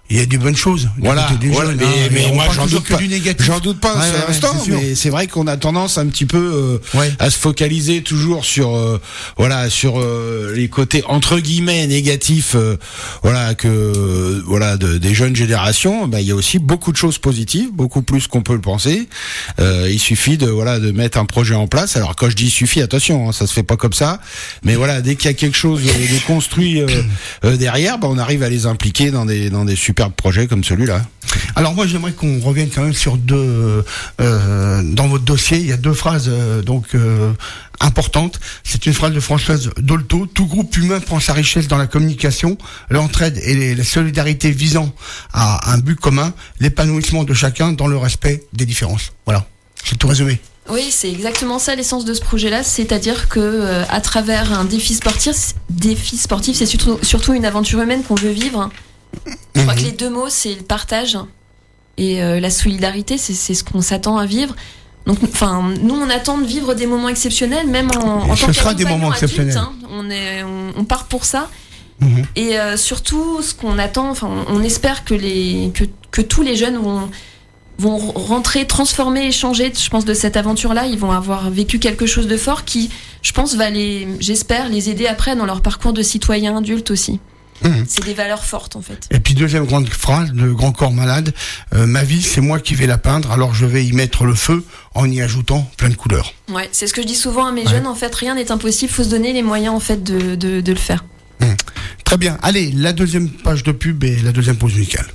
Speaker 7: il y a des bonnes choses.
Speaker 10: Voilà,
Speaker 7: des
Speaker 10: voilà
Speaker 7: jeunes,
Speaker 10: mais,
Speaker 7: hein,
Speaker 10: mais
Speaker 7: on
Speaker 10: moi
Speaker 7: parle
Speaker 10: j'en
Speaker 7: toujours
Speaker 10: doute
Speaker 7: que
Speaker 10: pas.
Speaker 7: du négatif.
Speaker 10: J'en doute pas
Speaker 7: Ouais,
Speaker 10: un seul
Speaker 7: ouais,
Speaker 10: instant,
Speaker 7: c'est sûr.
Speaker 10: mais c'est vrai qu'on a tendance un petit peu euh,
Speaker 7: Ouais.
Speaker 10: à se focaliser toujours sur euh, voilà sur euh, les côtés entre guillemets négatifs euh, voilà que euh, voilà de, des jeunes générations. Bah il y a aussi beaucoup de choses positives, beaucoup plus qu'on peut le penser. Euh, il suffit de voilà de mettre un projet en place. Alors quand je dis suffit, attention, hein, ça se fait pas comme ça. Mais voilà, dès qu'il y a quelque chose de, de construit euh, euh, derrière, bah on arrive à les impliquer dans des dans des superbes projets comme celui-là.
Speaker 7: Alors moi j'aimerais qu'on revienne quand même sur deux euh, dans votre dossier, il y a deux phrases euh, donc euh, importantes. C'est une phrase de Françoise Dolto: tout groupe humain prend sa richesse dans la communication, l'entraide et les- la solidarité visant à un but commun, l'épanouissement de chacun dans le respect des différences. Voilà, c'est tout résumé.
Speaker 8: Oui, c'est exactement ça l'essence de ce projet-là, c'est-à-dire que euh, à travers un défi sportif, défi sportif, c'est surtout, surtout une aventure humaine qu'on veut vivre. Je crois que les deux mots, c'est le partage et euh, la solidarité, c'est, c'est ce qu'on s'attend à vivre. Donc, enfin, nous, on attend de vivre des moments exceptionnels, même en, en
Speaker 7: Ce
Speaker 8: tant
Speaker 7: sera des
Speaker 8: qu'accompagnant
Speaker 7: moments
Speaker 8: adulte,
Speaker 7: exceptionnels.
Speaker 8: hein. on, est, on, on part pour ça.
Speaker 7: Mhm.
Speaker 8: Et euh, surtout, ce qu'on attend, enfin, on, on espère que les que, que tous les jeunes vont vont rentrer, transformer, échanger, je pense, de cette aventure-là. Ils vont avoir vécu quelque chose de fort qui, je pense, va les, j'espère, les aider après dans leur parcours de citoyen adulte aussi.
Speaker 7: Mhm.
Speaker 8: C'est des valeurs fortes, en fait.
Speaker 7: Et puis deuxième grande phrase de Grand Corps Malade: euh, ma vie c'est moi qui vais la peindre, alors je vais y mettre le feu en y ajoutant plein de couleurs.
Speaker 8: Ouais, c'est ce que je dis souvent à mes
Speaker 7: Ouais.
Speaker 8: jeunes. En fait, rien n'est impossible. Faut se donner les moyens, en fait, de, de, de le faire.
Speaker 7: Très bien, allez, la deuxième page de pub et la deuxième pause musicale.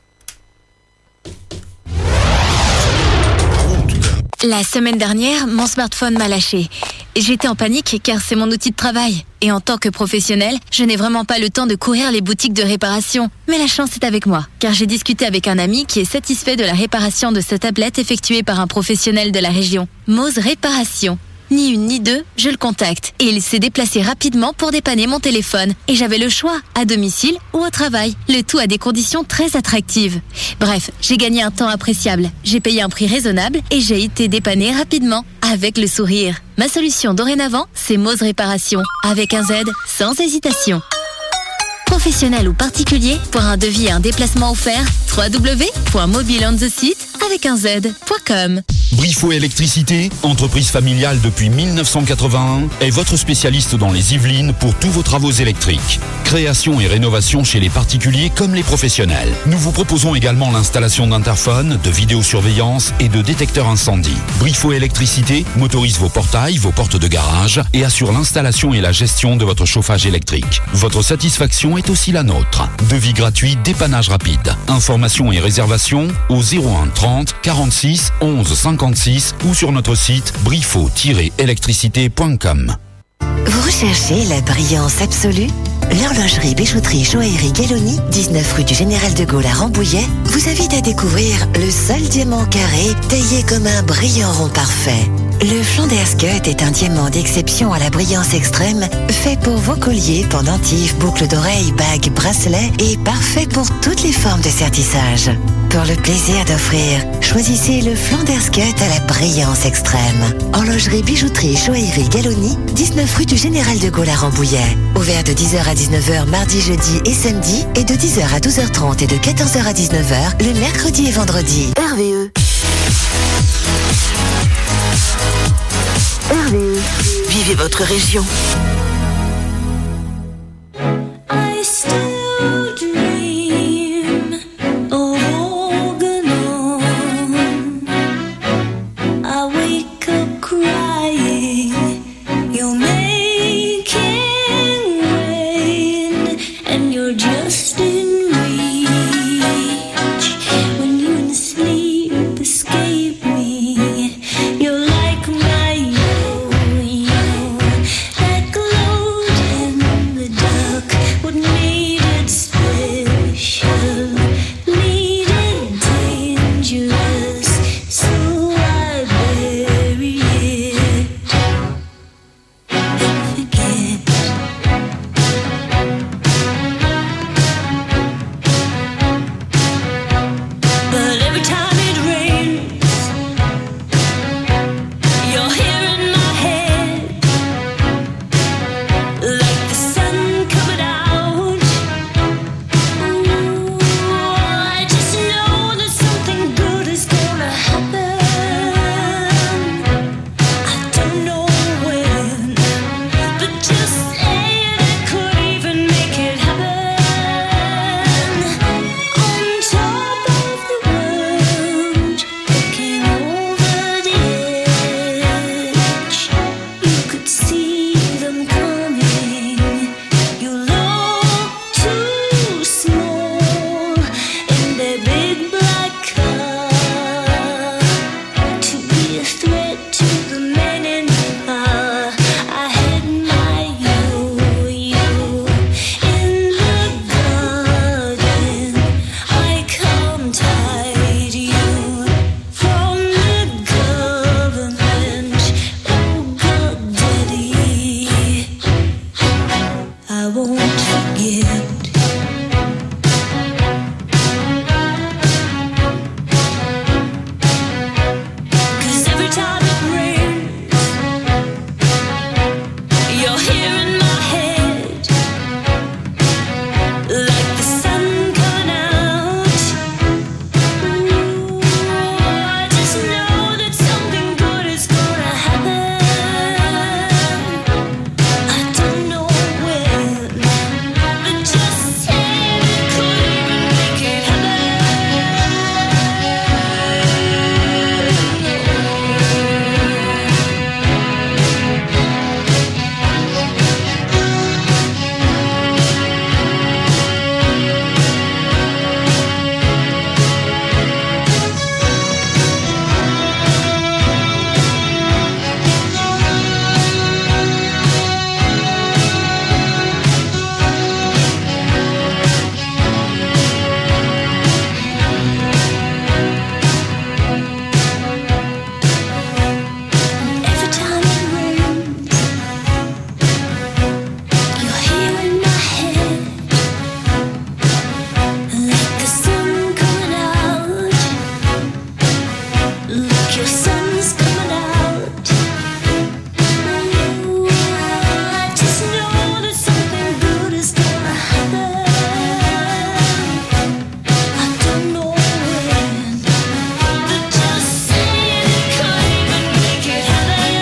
Speaker 18: La semaine dernière, mon smartphone m'a lâché. J'étais en panique car c'est mon outil de travail. Et en tant que professionnel, je n'ai vraiment pas le temps de courir les boutiques de réparation. Mais la chance est avec moi, car j'ai discuté avec un ami qui est satisfait de la réparation de sa tablette effectuée par un professionnel de la région. Mose Réparation. Ni une ni deux, je le contacte et il s'est déplacé rapidement pour dépanner mon téléphone. Et j'avais le choix, à domicile ou au travail. Le tout à des conditions très attractives. Bref, j'ai gagné un temps appréciable. J'ai payé un prix raisonnable et j'ai été dépanné rapidement, avec le sourire. Ma solution dorénavant, c'est Mose Réparation, avec un Z, sans hésitation. Professionnel ou particulier, pour un devis et un déplacement offert, w w w point mobile on the site avec un z point com.
Speaker 19: Briffaut Électricité, entreprise familiale depuis mille neuf cent quatre-vingt-un, est votre spécialiste dans les Yvelines pour tous vos travaux électriques. Création et rénovation chez les particuliers comme les professionnels. Nous vous proposons également l'installation d'interphones, de vidéosurveillance et de détecteurs incendie. Briffaut Électricité motorise vos portails, vos portes de garage et assure l'installation et la gestion de votre chauffage électrique. Votre satisfaction est aussi la nôtre. Devis gratuit, dépannage rapide. Informations et réservations au zéro un trente quarante-six onze cinquante-six ou sur notre site briffaut tiret électricité point com.
Speaker 16: Vous recherchez la brillance absolue? L'horlogerie bijouterie joaillerie Galloni, dix-neuf rue du Général de Gaulle à Rambouillet, vous invite à découvrir le seul diamant carré taillé comme un brillant rond parfait. Le Flanders Cut est un diamant d'exception à la brillance extrême, fait pour vos colliers, pendentifs, boucles d'oreilles, bagues, bracelets et parfait pour toutes les formes de sertissage. Pour le plaisir d'offrir, choisissez le Flanders Cut à la brillance extrême. Horlogerie bijouterie joaillerie Galloni, dix-neuf rue du Général de Gaulle à Rambouillet. Ouvert de dix heures à dix-neuf heures mardi, jeudi et samedi et de dix heures à douze heures trente et de quatorze heures à dix-neuf heures le mercredi et vendredi. R V E. R V E. Vivez votre région.
Speaker 2: I still dream of Organon. I wake up crying. You're making rain, and you're just in reach. When you in sleep escape me, you're like my yo-yo, like a Your sun's coming out. Ooh, I just know that something good is gonna happen. I don't know when, but just saying it can't even make it happen.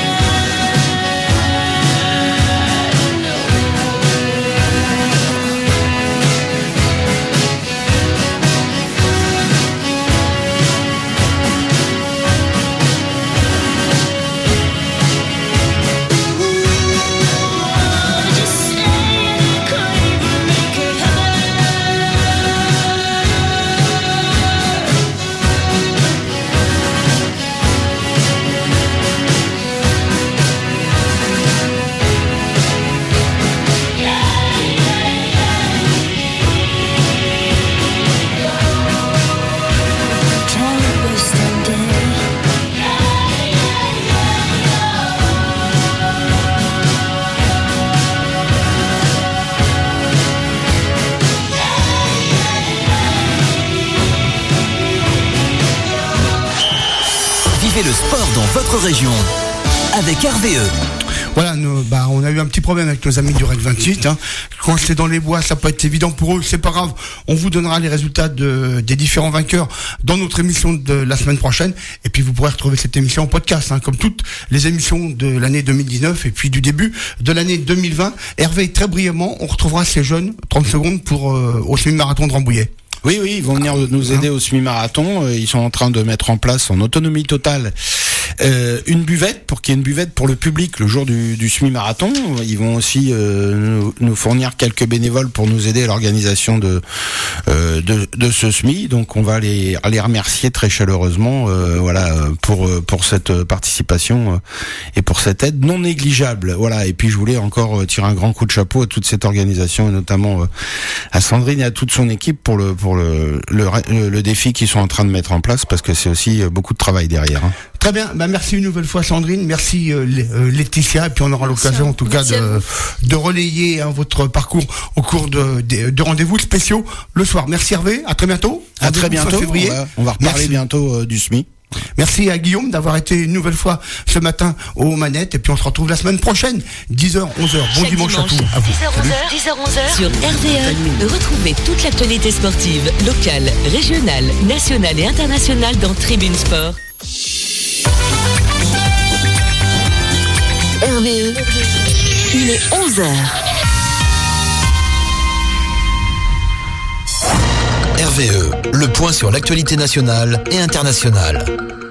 Speaker 17: Vivez le sport dans votre région avec R V E.
Speaker 7: Voilà, nous, bah, on a eu un petit problème avec nos amis du Red vingt-huit. Hein. Quand c'est dans les bois, ça peut être évident pour eux. C'est pas grave. On vous donnera les résultats de, des différents vainqueurs dans notre émission de la semaine prochaine. Et puis vous pourrez retrouver cette émission en podcast, hein, comme toutes les émissions de l'année deux mille dix-neuf et puis du début de l'année deux mille vingt. Hervé, très brièvement, on retrouvera ces jeunes, trente secondes, pour euh, au semi-marathon de Rambouillet.
Speaker 10: Oui, oui, ils vont venir nous aider au semi-marathon. Ils sont en train de mettre en place en autonomie totale euh, une buvette pour qu'il y ait une buvette pour le public le jour du, du semi-marathon. Ils vont aussi euh, nous, nous fournir quelques bénévoles pour nous aider à l'organisation de, euh, de de ce semi. Donc on va les les remercier très chaleureusement, euh, voilà, pour pour cette participation euh, et pour cette aide non négligeable. Voilà. Et puis je voulais encore tirer un grand coup de chapeau à toute cette organisation et notamment euh, à Sandrine et à toute son équipe pour le pour le le, le le défi qu'ils sont en train de mettre en place, parce que c'est aussi beaucoup de travail derrière. Hein.
Speaker 7: Très bien, bah merci une nouvelle fois Sandrine, merci euh, Laetitia, et puis on aura l'occasion en tout cas de, de relayer hein, votre parcours au cours de, de, de rendez-vous spéciaux le soir. Merci Hervé, à très bientôt.
Speaker 10: À très bientôt, février. On va, on va reparler merci. bientôt euh, du semi.
Speaker 7: Merci à Guillaume d'avoir été une nouvelle fois ce matin aux manettes, et puis on se retrouve la semaine prochaine, dix heures, onze heures. Bon
Speaker 1: Chaque
Speaker 7: dimanche,
Speaker 1: dimanche,
Speaker 7: à tous. À vous.
Speaker 1: dix heures, onze heures, dix heures, onze heures sur R V E. Retrouvez toute l'actualité sportive, locale, régionale, nationale et internationale dans Tribune Sport. R V E, il est onze heures.
Speaker 4: R V E, le point sur l'actualité nationale et internationale.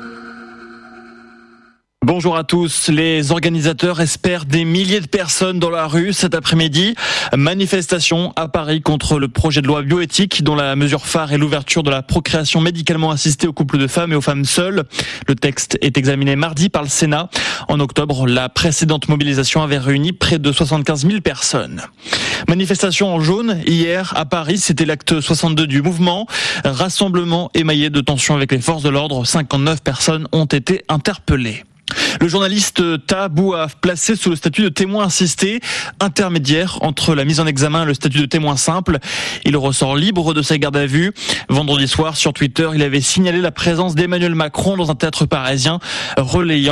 Speaker 5: Bonjour à tous. Les organisateurs espèrent des milliers de personnes dans la rue cet après-midi. Manifestation à Paris contre le projet de loi bioéthique dont la mesure phare est l'ouverture de la procréation médicalement assistée aux couples de femmes et aux femmes seules. Le texte est examiné mardi par le Sénat. En octobre, la précédente mobilisation avait réuni près de soixante-quinze mille personnes. Manifestation en jaune hier à Paris, c'était l'acte soixante-deux du mouvement. Rassemblement émaillé de tensions avec les forces de l'ordre. cinquante-neuf personnes ont été interpellées. Le journaliste Tabou a placé sous le statut de témoin assisté, intermédiaire entre la mise en examen et le statut de témoin simple. Il ressort libre de sa garde à vue. Vendredi soir, sur Twitter, il avait signalé la présence d'Emmanuel Macron dans un théâtre parisien, relayant